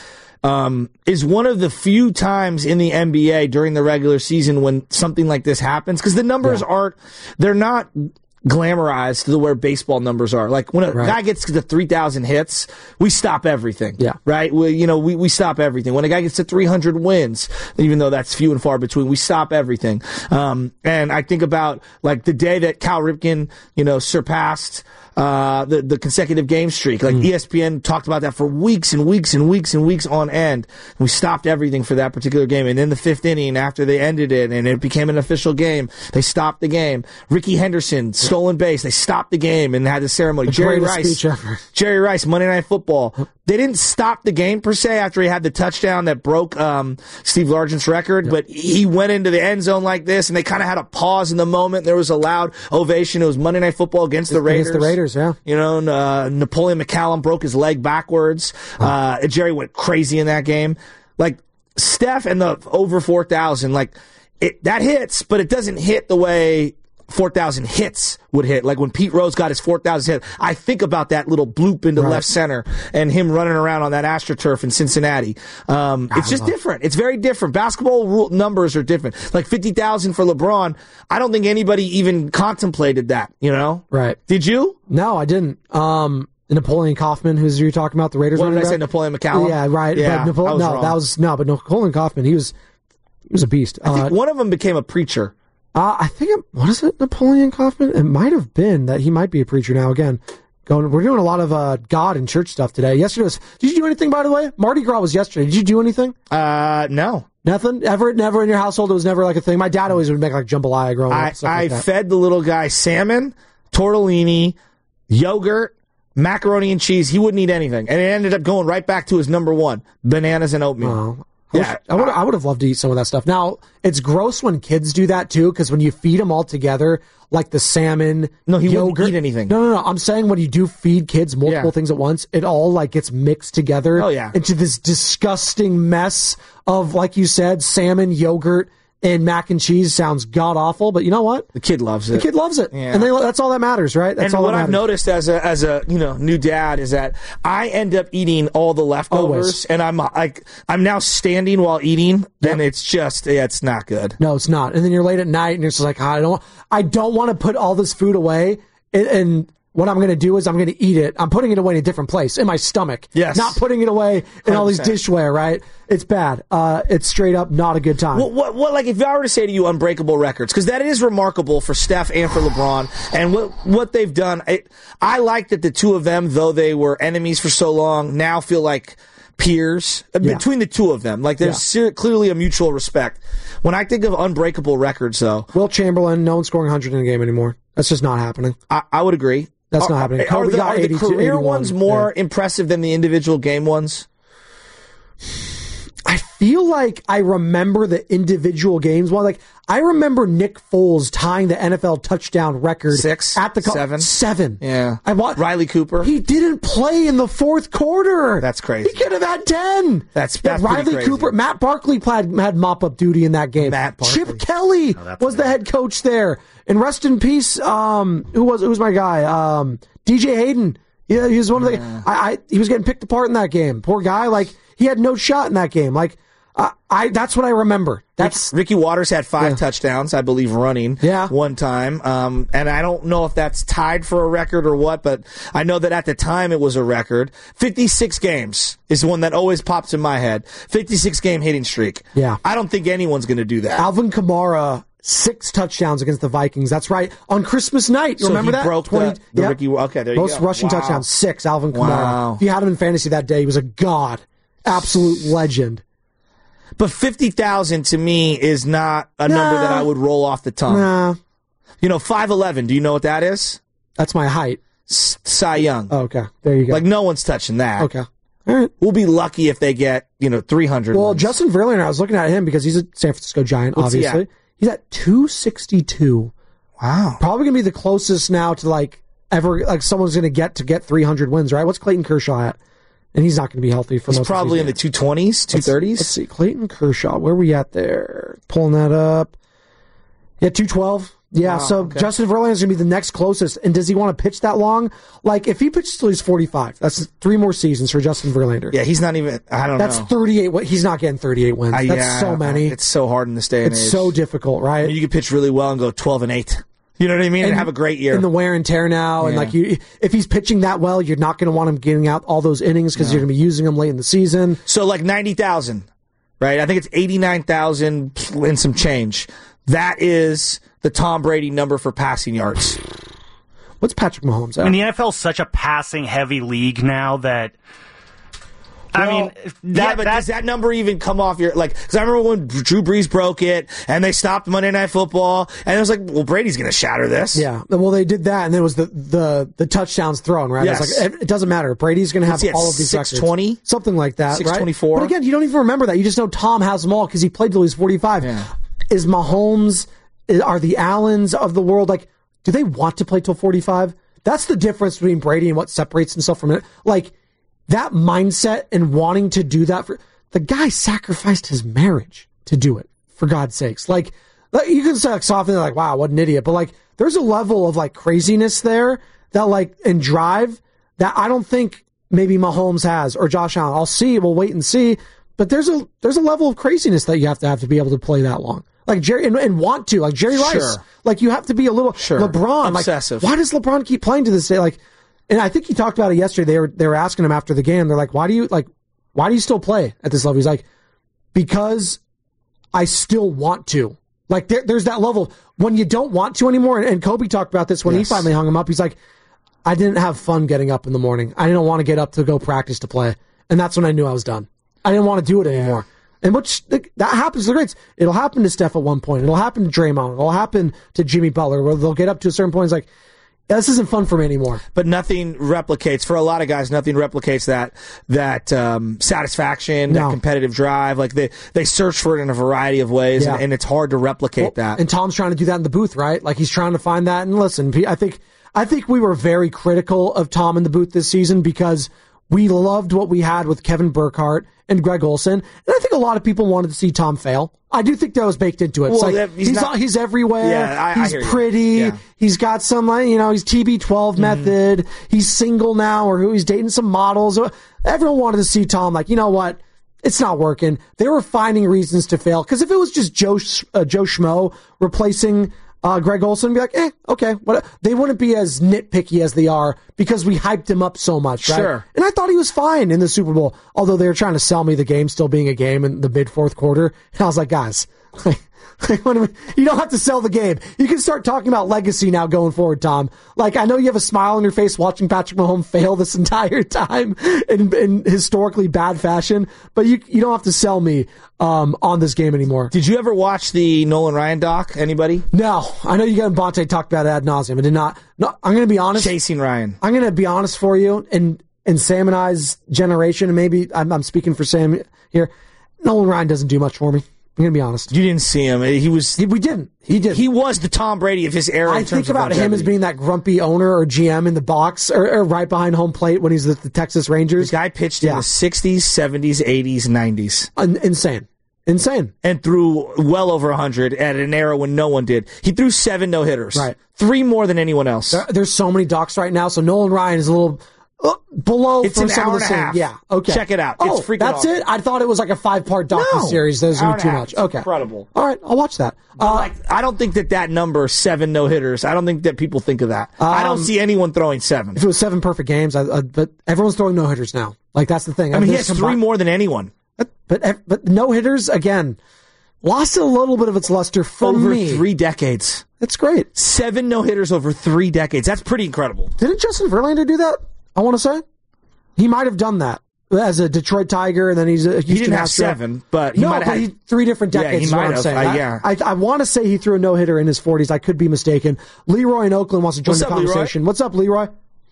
is one of the few times in the NBA during the regular season when something like this happens. Because the numbers they're not glamorized to where baseball numbers are. Like when a guy gets to 3,000 hits, we stop everything. Yeah. Right? We stop everything. When a guy gets to 300 wins, even though that's few and far between, we stop everything. And I think about like the day that Cal Ripken, surpassed the consecutive game streak. Like ESPN talked about that for weeks and weeks and weeks and weeks on end. We stopped everything for that particular game. And in the 5th inning, after they ended it and it became an official game, they stopped the game. Ricky Henderson stole stolen base. They stopped the game and had the ceremony. The Jerry greatest Rice, speech ever. Jerry Rice, Monday Night Football. They didn't stop the game per se after he had the touchdown that broke Steve Largent's record, but he went into the end zone like this, and they kind of had a pause in the moment. There was a loud ovation. It was Monday Night Football against the Raiders. Against the Raiders, yeah. You know, Napoleon McCallum broke his leg backwards. Jerry went crazy in that game. Like, Steph and the over 4,000, like, that hits, but it doesn't hit the way 4,000 hits would hit. Like when Pete Rose got his 4,000 hit, I think about that little bloop into left center and him running around on that AstroTurf in Cincinnati. It's just different. It's very different. Basketball numbers are different. Like 50,000 for LeBron. I don't think anybody even contemplated that, you know? Right. Did you? No, I didn't. Napoleon Kaufman, who's you talking about, the Raiders? What did I say, Napoleon McCallum? Yeah, right. Yeah, but but Napoleon Kaufman, he was a beast. I think one of them became a preacher. I think what is it, Napoleon Kaufman? It might have been that he might be a preacher now. Again, we're doing a lot of God and church stuff today. Yesterday was. Did you do anything, by the way? Mardi Gras was yesterday. Did you do anything? No. Nothing? Never in your household? It was never like a thing? My dad always would make like jambalaya growing up. I fed the little guy salmon, tortellini, yogurt, macaroni and cheese. He wouldn't eat anything. And it ended up going right back to his number one, bananas and oatmeal. I would have loved to eat some of that stuff. Now, it's gross when kids do that too, because when you feed them all together, like the salmon, he yogurt, wouldn't eat anything. No. I'm saying when you do feed kids multiple things at once, it all like gets mixed together into this disgusting mess of, like you said, salmon, yogurt, and mac and cheese. Sounds god awful, but you know what? The kid loves it. The kid loves it, and that's all that matters, right? That's and all what that I've noticed as a new dad is that I end up eating all the leftovers, and I'm now standing while eating. Then it's just it's not good. No, it's not. And then you're late at night, and you're just like, I don't want to put all this food away, and what I'm going to do is I'm going to eat it. I'm putting it away in a different place, in my stomach. Yes. Not putting it away in 100%. All these dishware, right? It's bad. It's straight up not a good time. What like if I were to say to you unbreakable records, because that is remarkable for Steph and for LeBron, and what they've done. I like that the two of them, though they were enemies for so long, now feel like peers between the two of them. Like there's clearly a mutual respect. When I think of unbreakable records, though, Will Chamberlain, no one's scoring 100 in a game anymore. That's just not happening. I would agree. That's not happening. Are the career ones more impressive than the individual game ones? I feel like I remember the individual games one. Like I remember Nick Foles tying the NFL touchdown record. 6 at the 7. Yeah. Riley Cooper. He didn't play in the fourth quarter. That's crazy. He could have had 10. That's Riley crazy. Cooper. Matt Barkley had mop up duty in that game. Chip Kelly was the head coach there. And rest in peace. Who was my guy? DJ Hayden. Yeah, he was one of the. He was getting picked apart in that game. Poor guy. Like he had no shot in that game. Like that's what I remember. That's Ricky Waters had 5 touchdowns, I believe, running one time. And I don't know if that's tied for a record or what, but I know that at the time it was a record. 56 games is one that always pops in my head. 56-game hitting streak. Yeah. I don't think anyone's going to do that. Alvin Kamara, 6 touchdowns against the Vikings. That's right. On Christmas night. You remember that? Broke the Ricky. Okay, there you go. Most rushing touchdowns, 6, Alvin Kamara. Wow. If you had him in fantasy that day, he was a god. Absolute legend. But 50,000 to me is not a number that I would roll off the tongue. Nah. 5'11", do you know what that is? That's my height. Cy Young. Oh, okay. There you go. Like, no one's touching that. Okay. All right. We'll be lucky if they get, 300 Well, ones. Justin Verlander, I was looking at him because he's a San Francisco Giant, obviously. He's at 262. Wow. Probably going to be the closest now to, someone's going to get 300 wins, right? What's Clayton Kershaw at? And he's not going to be healthy for most of the season. He's probably in the 220s, 230s. Let's see. Clayton Kershaw, where are we at there? Pulling that up. Yeah, 212. Yeah, Justin Verlander's going to be the next closest. And does he want to pitch that long? Like, if he pitches till he's 45, that's 3 more seasons for Justin Verlander. Yeah, he's not even, I don't know. That's 38. He's not getting 38 wins. That's so many. It's so hard in this day and age. It's so difficult, right? You can pitch really well and go 12-8. You know what I mean? And have a great year. And the wear and tear now. And if he's pitching that well, you're not going to want him getting out all those innings because you're going to be using him late in the season. So 90,000, right? I think it's 89,000 and some change. That is the Tom Brady number for passing yards. What's Patrick Mahomes at? I mean, the NFL is such a passing-heavy league now that does that number even come off your, like, because I remember when Drew Brees broke it and they stopped Monday Night Football and it was like, well, Brady's going to shatter this. Yeah. Well, they did that and then it was the touchdowns thrown, right? Yes. It's like, it doesn't matter. Brady's going to have all of these 620? records. Something like that, 624. Right? But again, you don't even remember that. You just know Tom has them all because he played till he's 45. Yeah. Is Mahomes, are the Allens of the world, like, do they want to play till 45? That's the difference between Brady and what separates himself from it. Like, that mindset and wanting to do that the guy sacrificed his marriage to do it, for God's sakes. Like you can say, like, softly, like, wow, what an idiot. But, like, there's a level of, like, craziness there that, like, and drive that I don't think maybe Mahomes has or Josh Allen. we'll wait and see. But there's a level of craziness that you have to be able to play that long. Like Jerry, and want to, like Jerry Rice. Sure. Like, you have to be a little LeBron. Obsessive. Like, why does LeBron keep playing to this day? Like, and I think he talked about it yesterday. They were asking him after the game. They're like, why do you still play at this level? He's like, because I still want to. Like, there's that level when you don't want to anymore. And Kobe talked about this when he finally hung him up. He's like, I didn't have fun getting up in the morning. I didn't want to get up to go practice to play. And that's when I knew I was done. I didn't want to do it anymore. And that happens to the greats. It'll happen to Steph at one point. It'll happen to Draymond. It'll happen to Jimmy Butler, where they'll get up to a certain point. It's like, this isn't fun for me anymore. But nothing replicates, for a lot of guys, nothing replicates that satisfaction, that competitive drive. Like, they search for it in a variety of ways, and it's hard to replicate that. And Tom's trying to do that in the booth, right? Like, he's trying to find that. And listen, I think we were very critical of Tom in the booth this season because we loved what we had with Kevin Burkhardt and Greg Olsen. And I think a lot of people wanted to see Tom fail. I do think that was baked into it. Well, it's like, he's everywhere. Yeah, he's pretty. Yeah. He's got some, he's TB12 method. He's single now, or he's dating some models. Everyone wanted to see Tom like, you know what? It's not working. They were finding reasons to fail. Because if it was just Joe Schmo replacing Greg Olsen, be like, okay. They wouldn't be as nitpicky as they are because we hyped him up so much, right? Sure. And I thought he was fine in the Super Bowl, although they were trying to sell me the game still being a game in the mid-fourth quarter. And I was like, guys, you don't have to sell the game. You can start talking about legacy now going forward, Tom. Like, I know you have a smile on your face watching Patrick Mahomes fail this entire time in historically bad fashion, but you don't have to sell me on this game anymore. Did you ever watch the Nolan Ryan doc? Anybody? No. I know you and Bonte talked about it ad nauseum. I did not. No, I'm going to be honest. Chasing Ryan. I'm going to be honest for you. In Sam and I's generation, and maybe I'm speaking for Sam here, Nolan Ryan doesn't do much for me. I'm going to be honest. You didn't see him. We didn't. He did. He was the Tom Brady of his era. I think about him as being that grumpy owner or GM in the box or right behind home plate when he's with the Texas Rangers. The guy pitched in the 60s, 70s, 80s, 90s. Insane. And threw well over 100 at an era when no one did. He threw 7 no-hitters. Right. 3 more than anyone else. There's so many docs right now, so Nolan Ryan is a little below. It's an hour and a half. Yeah, okay. Check it out. It's freaking that's awesome. it? I thought it was like a 5-part docu-series. That was going to be too much. Okay. Incredible. All right, I'll watch that. I don't think that number, 7 no-hitters, I don't think that people think of that. I don't see anyone throwing 7. If it was 7 perfect games, but everyone's throwing no-hitters now. Like, that's the thing. I mean, he has 3 more than anyone. But no-hitters, again, lost a little bit of its luster for me. Over 3 decades. That's great. 7 no-hitters over 3 decades. That's pretty incredible. Didn't Justin Verlander do that? I want to say. He might have done that as a Detroit Tiger, and then he's a Houston He didn't have Astro. 7, but he might have had 3 different decades. Yeah, he might have. Saying. I want to say he threw a no-hitter in his 40s. I could be mistaken. Leroy in Oakland wants to join the conversation. Leroy? What's up, Leroy?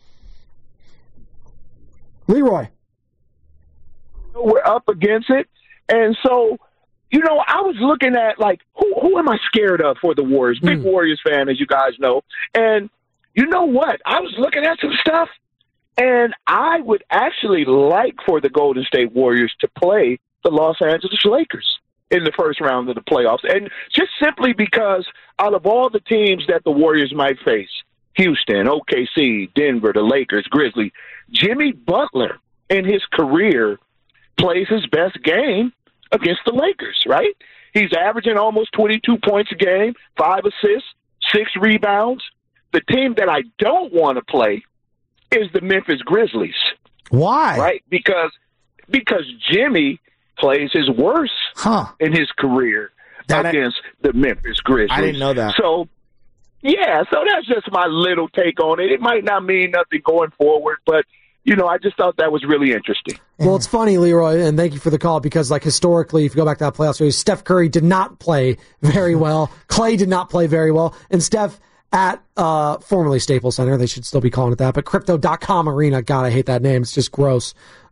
Leroy. We're up against it, and so, I was looking at, like, who am I scared of for the Warriors? Big Warriors fan, as you guys know. And you know what? I was looking at some stuff, and I would actually like for the Golden State Warriors to play the Los Angeles Lakers in the first round of the playoffs. And just simply because out of all the teams that the Warriors might face, Houston, OKC, Denver, the Lakers, Grizzlies, Jimmy Butler in his career plays his best game against the Lakers, right? He's averaging almost 22 points a game, 5 assists, 6 rebounds. The team that I don't want to play is the Memphis Grizzlies. Why? Right? Because Jimmy plays his worst in his career against the Memphis Grizzlies. I didn't know that. So that's just my little take on it. It might not mean nothing going forward, but I just thought that was really interesting. Well, it's funny, Leroy, and thank you for the call, because historically, if you go back to that playoff series, Steph Curry did not play very well. Clay did not play very well. And Steph at formerly Staples Center, they should still be calling it that, but Crypto.com Arena, God, I hate that name. It's just gross.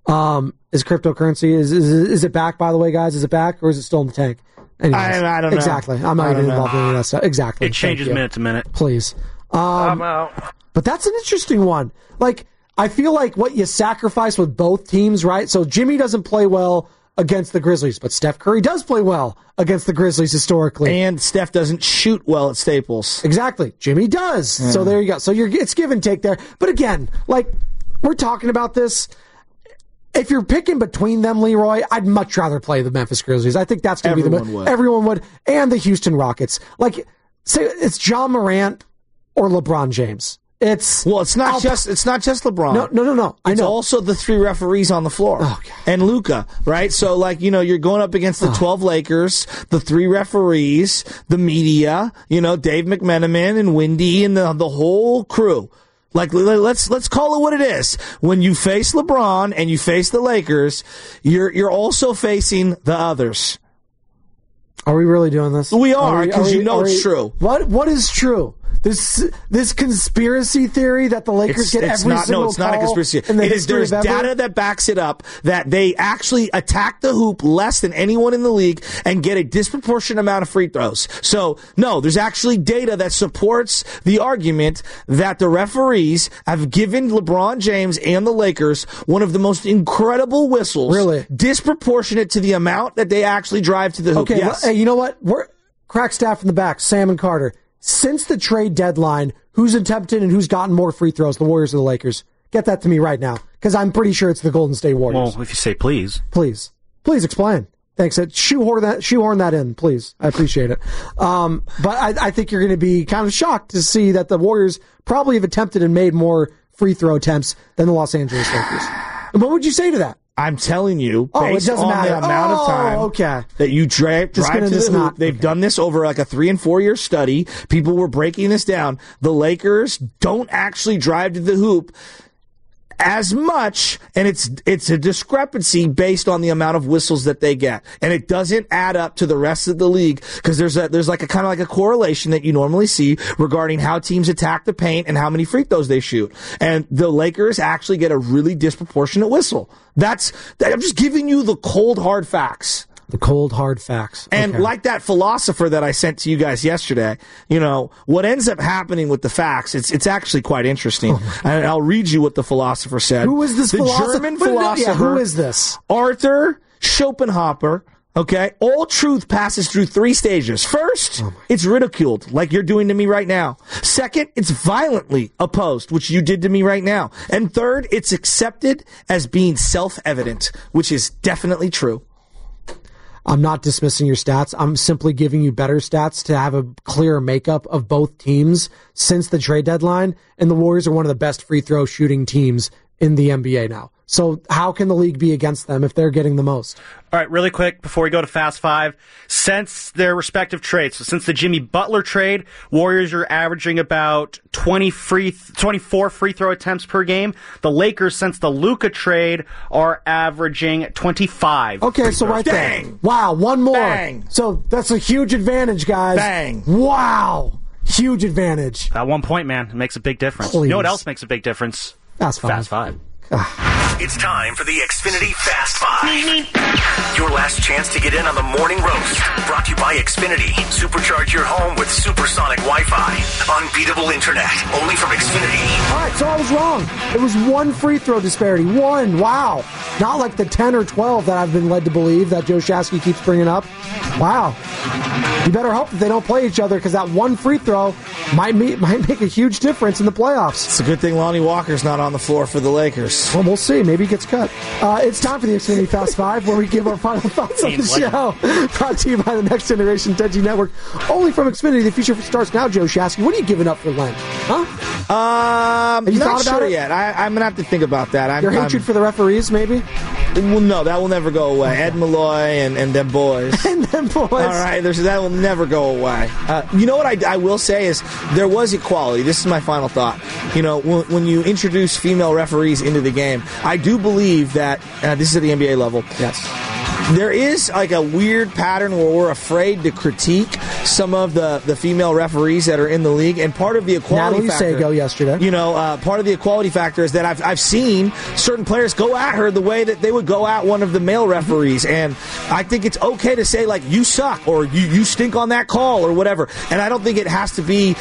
Is cryptocurrency, is it back, by the way, guys? Is it back, or is it still in the tank? Anyways, I don't know. Exactly. I'm not even involved in any of that stuff. Exactly. It changes minute to minute. Please. I'm out. But that's an interesting one. I feel like what you sacrifice with both teams, right? So Jimmy doesn't play well against the Grizzlies, but Steph Curry does play well against the Grizzlies historically. And Steph doesn't shoot well at Staples. Exactly. Jimmy does. Yeah. So there you go. So it's give and take there. But again, we're talking about this. If you're picking between them, Leroy, I'd much rather play the Memphis Grizzlies. I think that's going to be everyone would. And the Houston Rockets. Say it's John Morant or LeBron James. It's not just LeBron. No. It's also the 3 referees on the floor and Luka, right? So you're going up against the 12 Lakers, the 3 referees, the media, Dave McMenamin and Wendy and the whole crew. Let's call it what it is. When you face LeBron and you face the Lakers, you're also facing the others. Are we really doing this? We are, because it's true. What is true? This conspiracy theory that the Lakers get every single call. No, it's not a conspiracy. There's data that backs it up that they actually attack the hoop less than anyone in the league and get a disproportionate amount of free throws. So, no, there's actually data that supports the argument that the referees have given LeBron James and the Lakers one of the most incredible whistles. Really? Disproportionate to the amount that they actually drive to the hoop. Okay, yes. Hey, you know what? We're crack staff in the back, Sam and Carter. Since the trade deadline, who's attempted and who's gotten more free throws, the Warriors or the Lakers? Get that to me right now, because I'm pretty sure it's the Golden State Warriors. Well, if you say please. Please explain. Thanks. Shoehorn that in, please. I appreciate it. But I think you're going to be kind of shocked to see that the Warriors probably have attempted and made more free throw attempts than the Los Angeles Lakers. And what would you say to that? I'm telling you, based on matter. the amount of time that you drive to the hoop, they've done this over a 3 and 4 year study. People were breaking this down. The Lakers don't actually drive to the hoop as much, and it's a discrepancy based on the amount of whistles that they get, and it doesn't add up to the rest of the league, because there's a kind of like a correlation that you normally see regarding how teams attack the paint and how many free throws they shoot, and the Lakers actually get a really disproportionate whistle. I'm just giving you the cold hard facts. The cold, hard facts. And like that philosopher that I sent to you guys yesterday, what ends up happening with the facts, it's actually quite interesting. And I'll read you what the philosopher said. Who is this philosopher? German philosopher. Who is this? Arthur Schopenhauer. Okay? All truth passes through 3 stages. First, it's ridiculed, like you're doing to me right now. Second, it's violently opposed, which you did to me right now. And third, it's accepted as being self-evident, which is definitely true. I'm not dismissing your stats. I'm simply giving you better stats to have a clearer makeup of both teams since the trade deadline. And the Warriors are one of the best free throw shooting teams in the NBA now. So how can the league be against them if they're getting the most? All right, really quick before we go to Fast Five, since their respective trades, so since the Jimmy Butler trade, Warriors are averaging about 24 free throw attempts per game. The Lakers, since the Luka trade, are averaging 25. Okay, so right there. Wow, one more. Bang. So that's a huge advantage, guys. Bang. Wow. Huge advantage. At 1 point, man, it makes a big difference. Please. You know what else makes a big difference? Fast Five. Fast Five. It's time for the Xfinity Fast Five. Your last chance to get in on the morning roast. Brought to you by Xfinity. Supercharge your home with supersonic Wi-Fi. Unbeatable internet. Only from Xfinity. All right, so I was wrong. It was 1 free throw disparity. 1. Wow. Not like the 10 or 12 that I've been led to believe that Joe Shasky keeps bringing up. Wow. You better hope that they don't play each other, because that 1 free throw might make a huge difference in the playoffs. It's a good thing Lonnie Walker's not on the floor for the Lakers. Well, we'll see. maybe he gets cut. It's time for the Xfinity Fast Five, where we give our final thoughts on the show. Brought to you by the Next Generation 10G Network. Only from Xfinity. The future starts now, Joe Shasky. What are you giving up for Lent? Huh? Have you thought about sure it yet. I'm going to have to think about that. Your hatred for the referees, maybe? Well, no, that will never go away. Ed Malloy and them boys. And them boys. All right, that will never go away. You know what I will say is there was equality. This is my final thought. You know, when you introduce female referees into the game, I do believe that, this is at the NBA level. Yes. There is like a weird pattern where we're afraid to critique some of the female referees that are in the league, and part of the equality factor. Natalie Sago yesterday. You know, part of the equality factor is that I've seen certain players go at her the way that they would go at one of the male referees, and I think it's okay to say like you suck or you stink on that call or whatever. And I don't think it has to be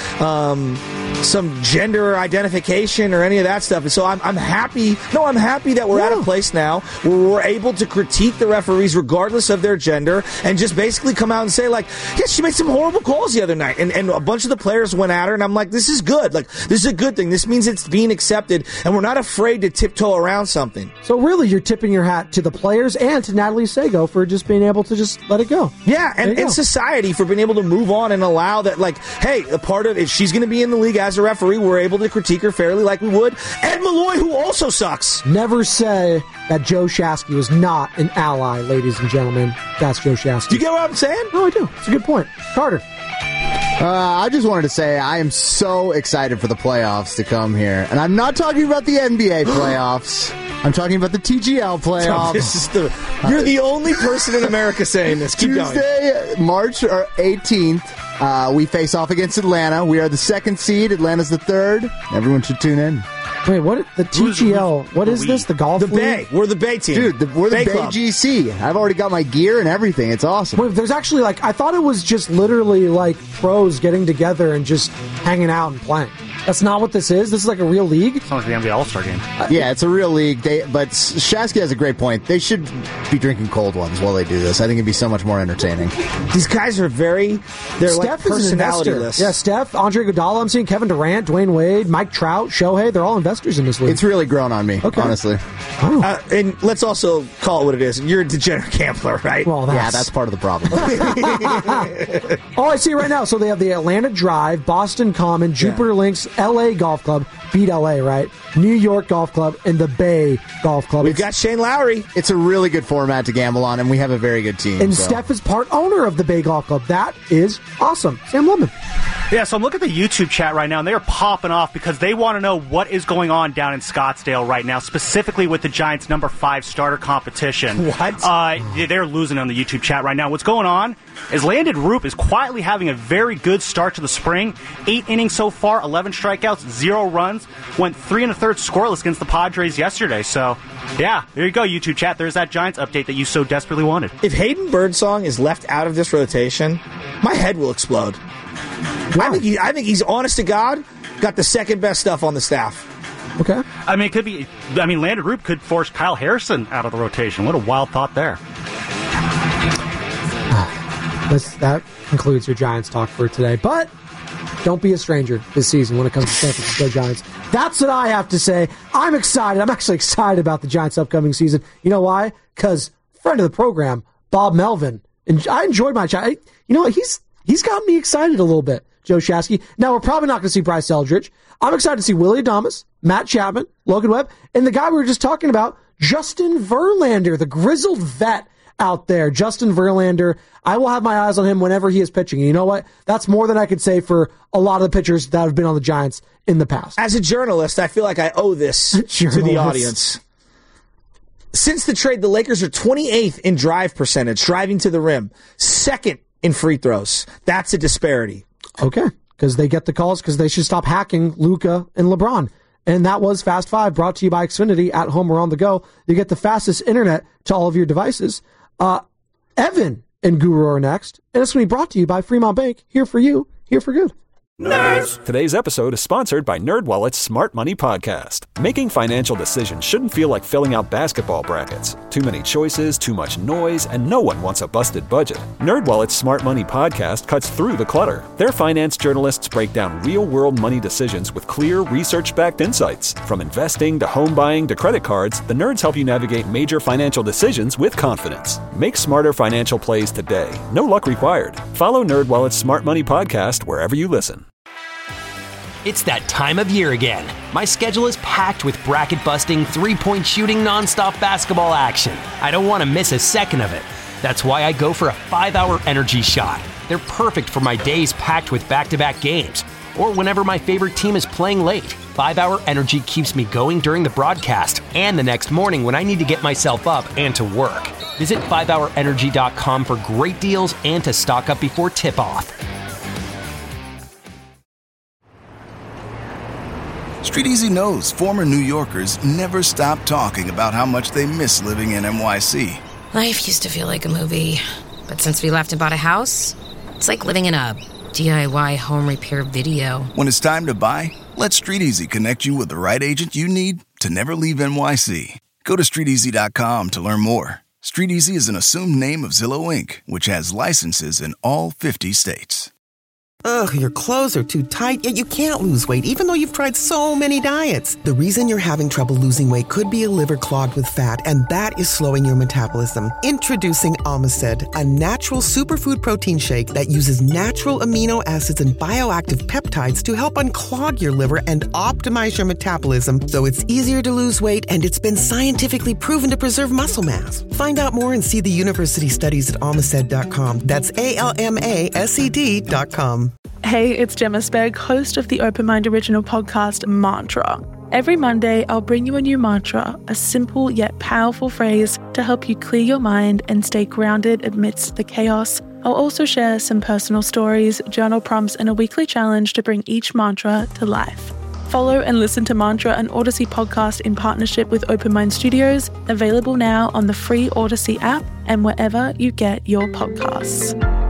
some gender identification or any of that stuff. And so I'm happy. No, I'm happy that we're at a place now where we're able to critique the referees regardless of their gender and just basically come out and say like, yeah, she made some horrible calls the other night, and a bunch of the players went at her, and I'm like, this is good. Like, this is a good thing. This means it's being accepted, and we're not afraid to tiptoe around something. So really, you're tipping your hat to the players and to Natalie Sago for just being able to just let it go. Yeah, and society for being able to move on and allow that, like, hey, a part of it, if she's going to be in the league as a referee, we're able to critique her fairly like we would Ed Malloy, who also sucks. Never say that Joe Shasky was not an ally, ladies and gentlemen. That's Joe Shasky. Do you get what I'm saying? No, I do. It's a good point. Carter. I just wanted to say I am so excited for the playoffs to come here. And I'm not talking about the NBA playoffs. I'm talking about the TGL playoffs. You're the only person in America saying this. Keep Tuesday, going. March 18th, we face off against Atlanta. We are the second seed. Atlanta's the third. Everyone should tune in. Wait, what? The TGL? What is this? The golf league? Bay. We're the Bay team. Dude, we're the Bay GC. I've already got my gear and everything. It's awesome. Wait, there's actually I thought it was just literally pros getting together and just hanging out and playing. That's not what this is. This is like a real league. Sounds like the NBA All-Star game. Yeah, it's a real league. But Shasky has a great point. They should be drinking cold ones while they do this. I think it'd be so much more entertaining. These guys are they're Steph personality-less. Yeah, Steph, Andre Iguodala. I'm seeing Kevin Durant, Dwayne Wade, Mike Trout, Shohei. They're all investors in this league. It's really grown on me, honestly. And let's also call it what it is. You're a degenerate gambler, right? Well, that's part of the problem. Oh, I see right now. So they have the Atlanta Drive, Boston Common, Jupiter Links, LA Golf Club, beat LA, right? New York Golf Club, and the Bay Golf Club. We've got Shane Lowry. It's a really good format to gamble on, and we have a very good team. And Steph is part owner of the Bay Golf Club. That is awesome. Sam Lemon. Yeah, so I'm looking at the YouTube chat right now, and they are popping off because they want to know what is going on down in Scottsdale right now, specifically with the Giants' number 5 starter competition. What? They're losing on the YouTube chat right now. What's going on is Landon Roop is quietly having a very good start to the spring. 8 innings so far, 11 strikeouts, 0 runs. Went 3 1/3 scoreless against the Padres yesterday. So, yeah, there you go, YouTube chat. There's that Giants update that you so desperately wanted. If Hayden Birdsong is left out of this rotation, my head will explode. I think he's, honest to God, got the second best stuff on the staff. Okay. I mean, it could be. I mean, Landon Roop could force Kyle Harrison out of the rotation. What a wild thought there. That concludes your Giants talk for today. But don't be a stranger this season when it comes to San Francisco Giants. That's what I have to say. I'm excited. I'm actually excited about the Giants' upcoming season. You know why? Because friend of the program, Bob Melvin, and I enjoyed my chat. You know what? He's got me excited a little bit, Joe Shasky. Now, we're probably not going to see Bryce Eldridge. I'm excited to see Willie Adames, Matt Chapman, Logan Webb, and the guy we were just talking about, Justin Verlander, the grizzled vet out there. Justin Verlander, I will have my eyes on him whenever he is pitching. And you know what? That's more than I could say for a lot of the pitchers that have been on the Giants in the past. As a journalist, I feel like I owe this to the audience. Since the trade, the Lakers are 28th in drive percentage, driving to the rim, second in free throws. That's a disparity. Okay, because they get the calls because they should stop hacking Luka and LeBron. And that was Fast Five, brought to you by Xfinity, at home or on the go. You get the fastest internet to all of your devices. Evan and Guru are next. And it's going to be brought to you by Fremont Bank. Here for you, here for good. Nerds! Today's episode is sponsored by NerdWallet's Smart Money Podcast. Making financial decisions shouldn't feel like filling out basketball brackets. Too many choices, too much noise, and no one wants a busted budget. NerdWallet's Smart Money Podcast cuts through the clutter. Their finance journalists break down real-world money decisions with clear, research-backed insights. From investing to home buying to credit cards, the nerds help you navigate major financial decisions with confidence. Make smarter financial plays today. No luck required. Follow NerdWallet's Smart Money Podcast wherever you listen. It's that time of year again. My schedule is packed with bracket-busting, three-point shooting, nonstop basketball action. I don't want to miss a second of it. That's why I go for a 5-hour energy shot. They're perfect for my days packed with back-to-back games, or whenever my favorite team is playing late. 5-hour energy keeps me going during the broadcast and the next morning when I need to get myself up and to work. Visit 5hourenergy.com for great deals and to stock up before tip-off. StreetEasy knows former New Yorkers never stop talking about how much they miss living in NYC. Life used to feel like a movie, but since we left and bought a house, it's like living in a DIY home repair video. When it's time to buy, let StreetEasy connect you with the right agent you need to never leave NYC. Go to StreetEasy.com to learn more. StreetEasy is an assumed name of Zillow Inc., which has licenses in all 50 states. Ugh, your clothes are too tight, yet you can't lose weight even though you've tried so many diets. The reason you're having trouble losing weight could be a liver clogged with fat, and that is slowing your metabolism. Introducing Omicid, a natural superfood protein shake that uses natural amino acids and bioactive peptides to help unclog your liver and optimize your metabolism so it's easier to lose weight, and it's been scientifically proven to preserve muscle mass. Find out more and see the university studies at Omicid.com. That's ALMASED.com. Hey, it's Gemma Spegg, host of the Open Mind original podcast, Mantra. Every Monday, I'll bring you a new mantra, a simple yet powerful phrase to help you clear your mind and stay grounded amidst the chaos. I'll also share some personal stories, journal prompts, and a weekly challenge to bring each mantra to life. Follow and listen to Mantra, an Odyssey podcast in partnership with Open Mind Studios, available now on the free Odyssey app and wherever you get your podcasts.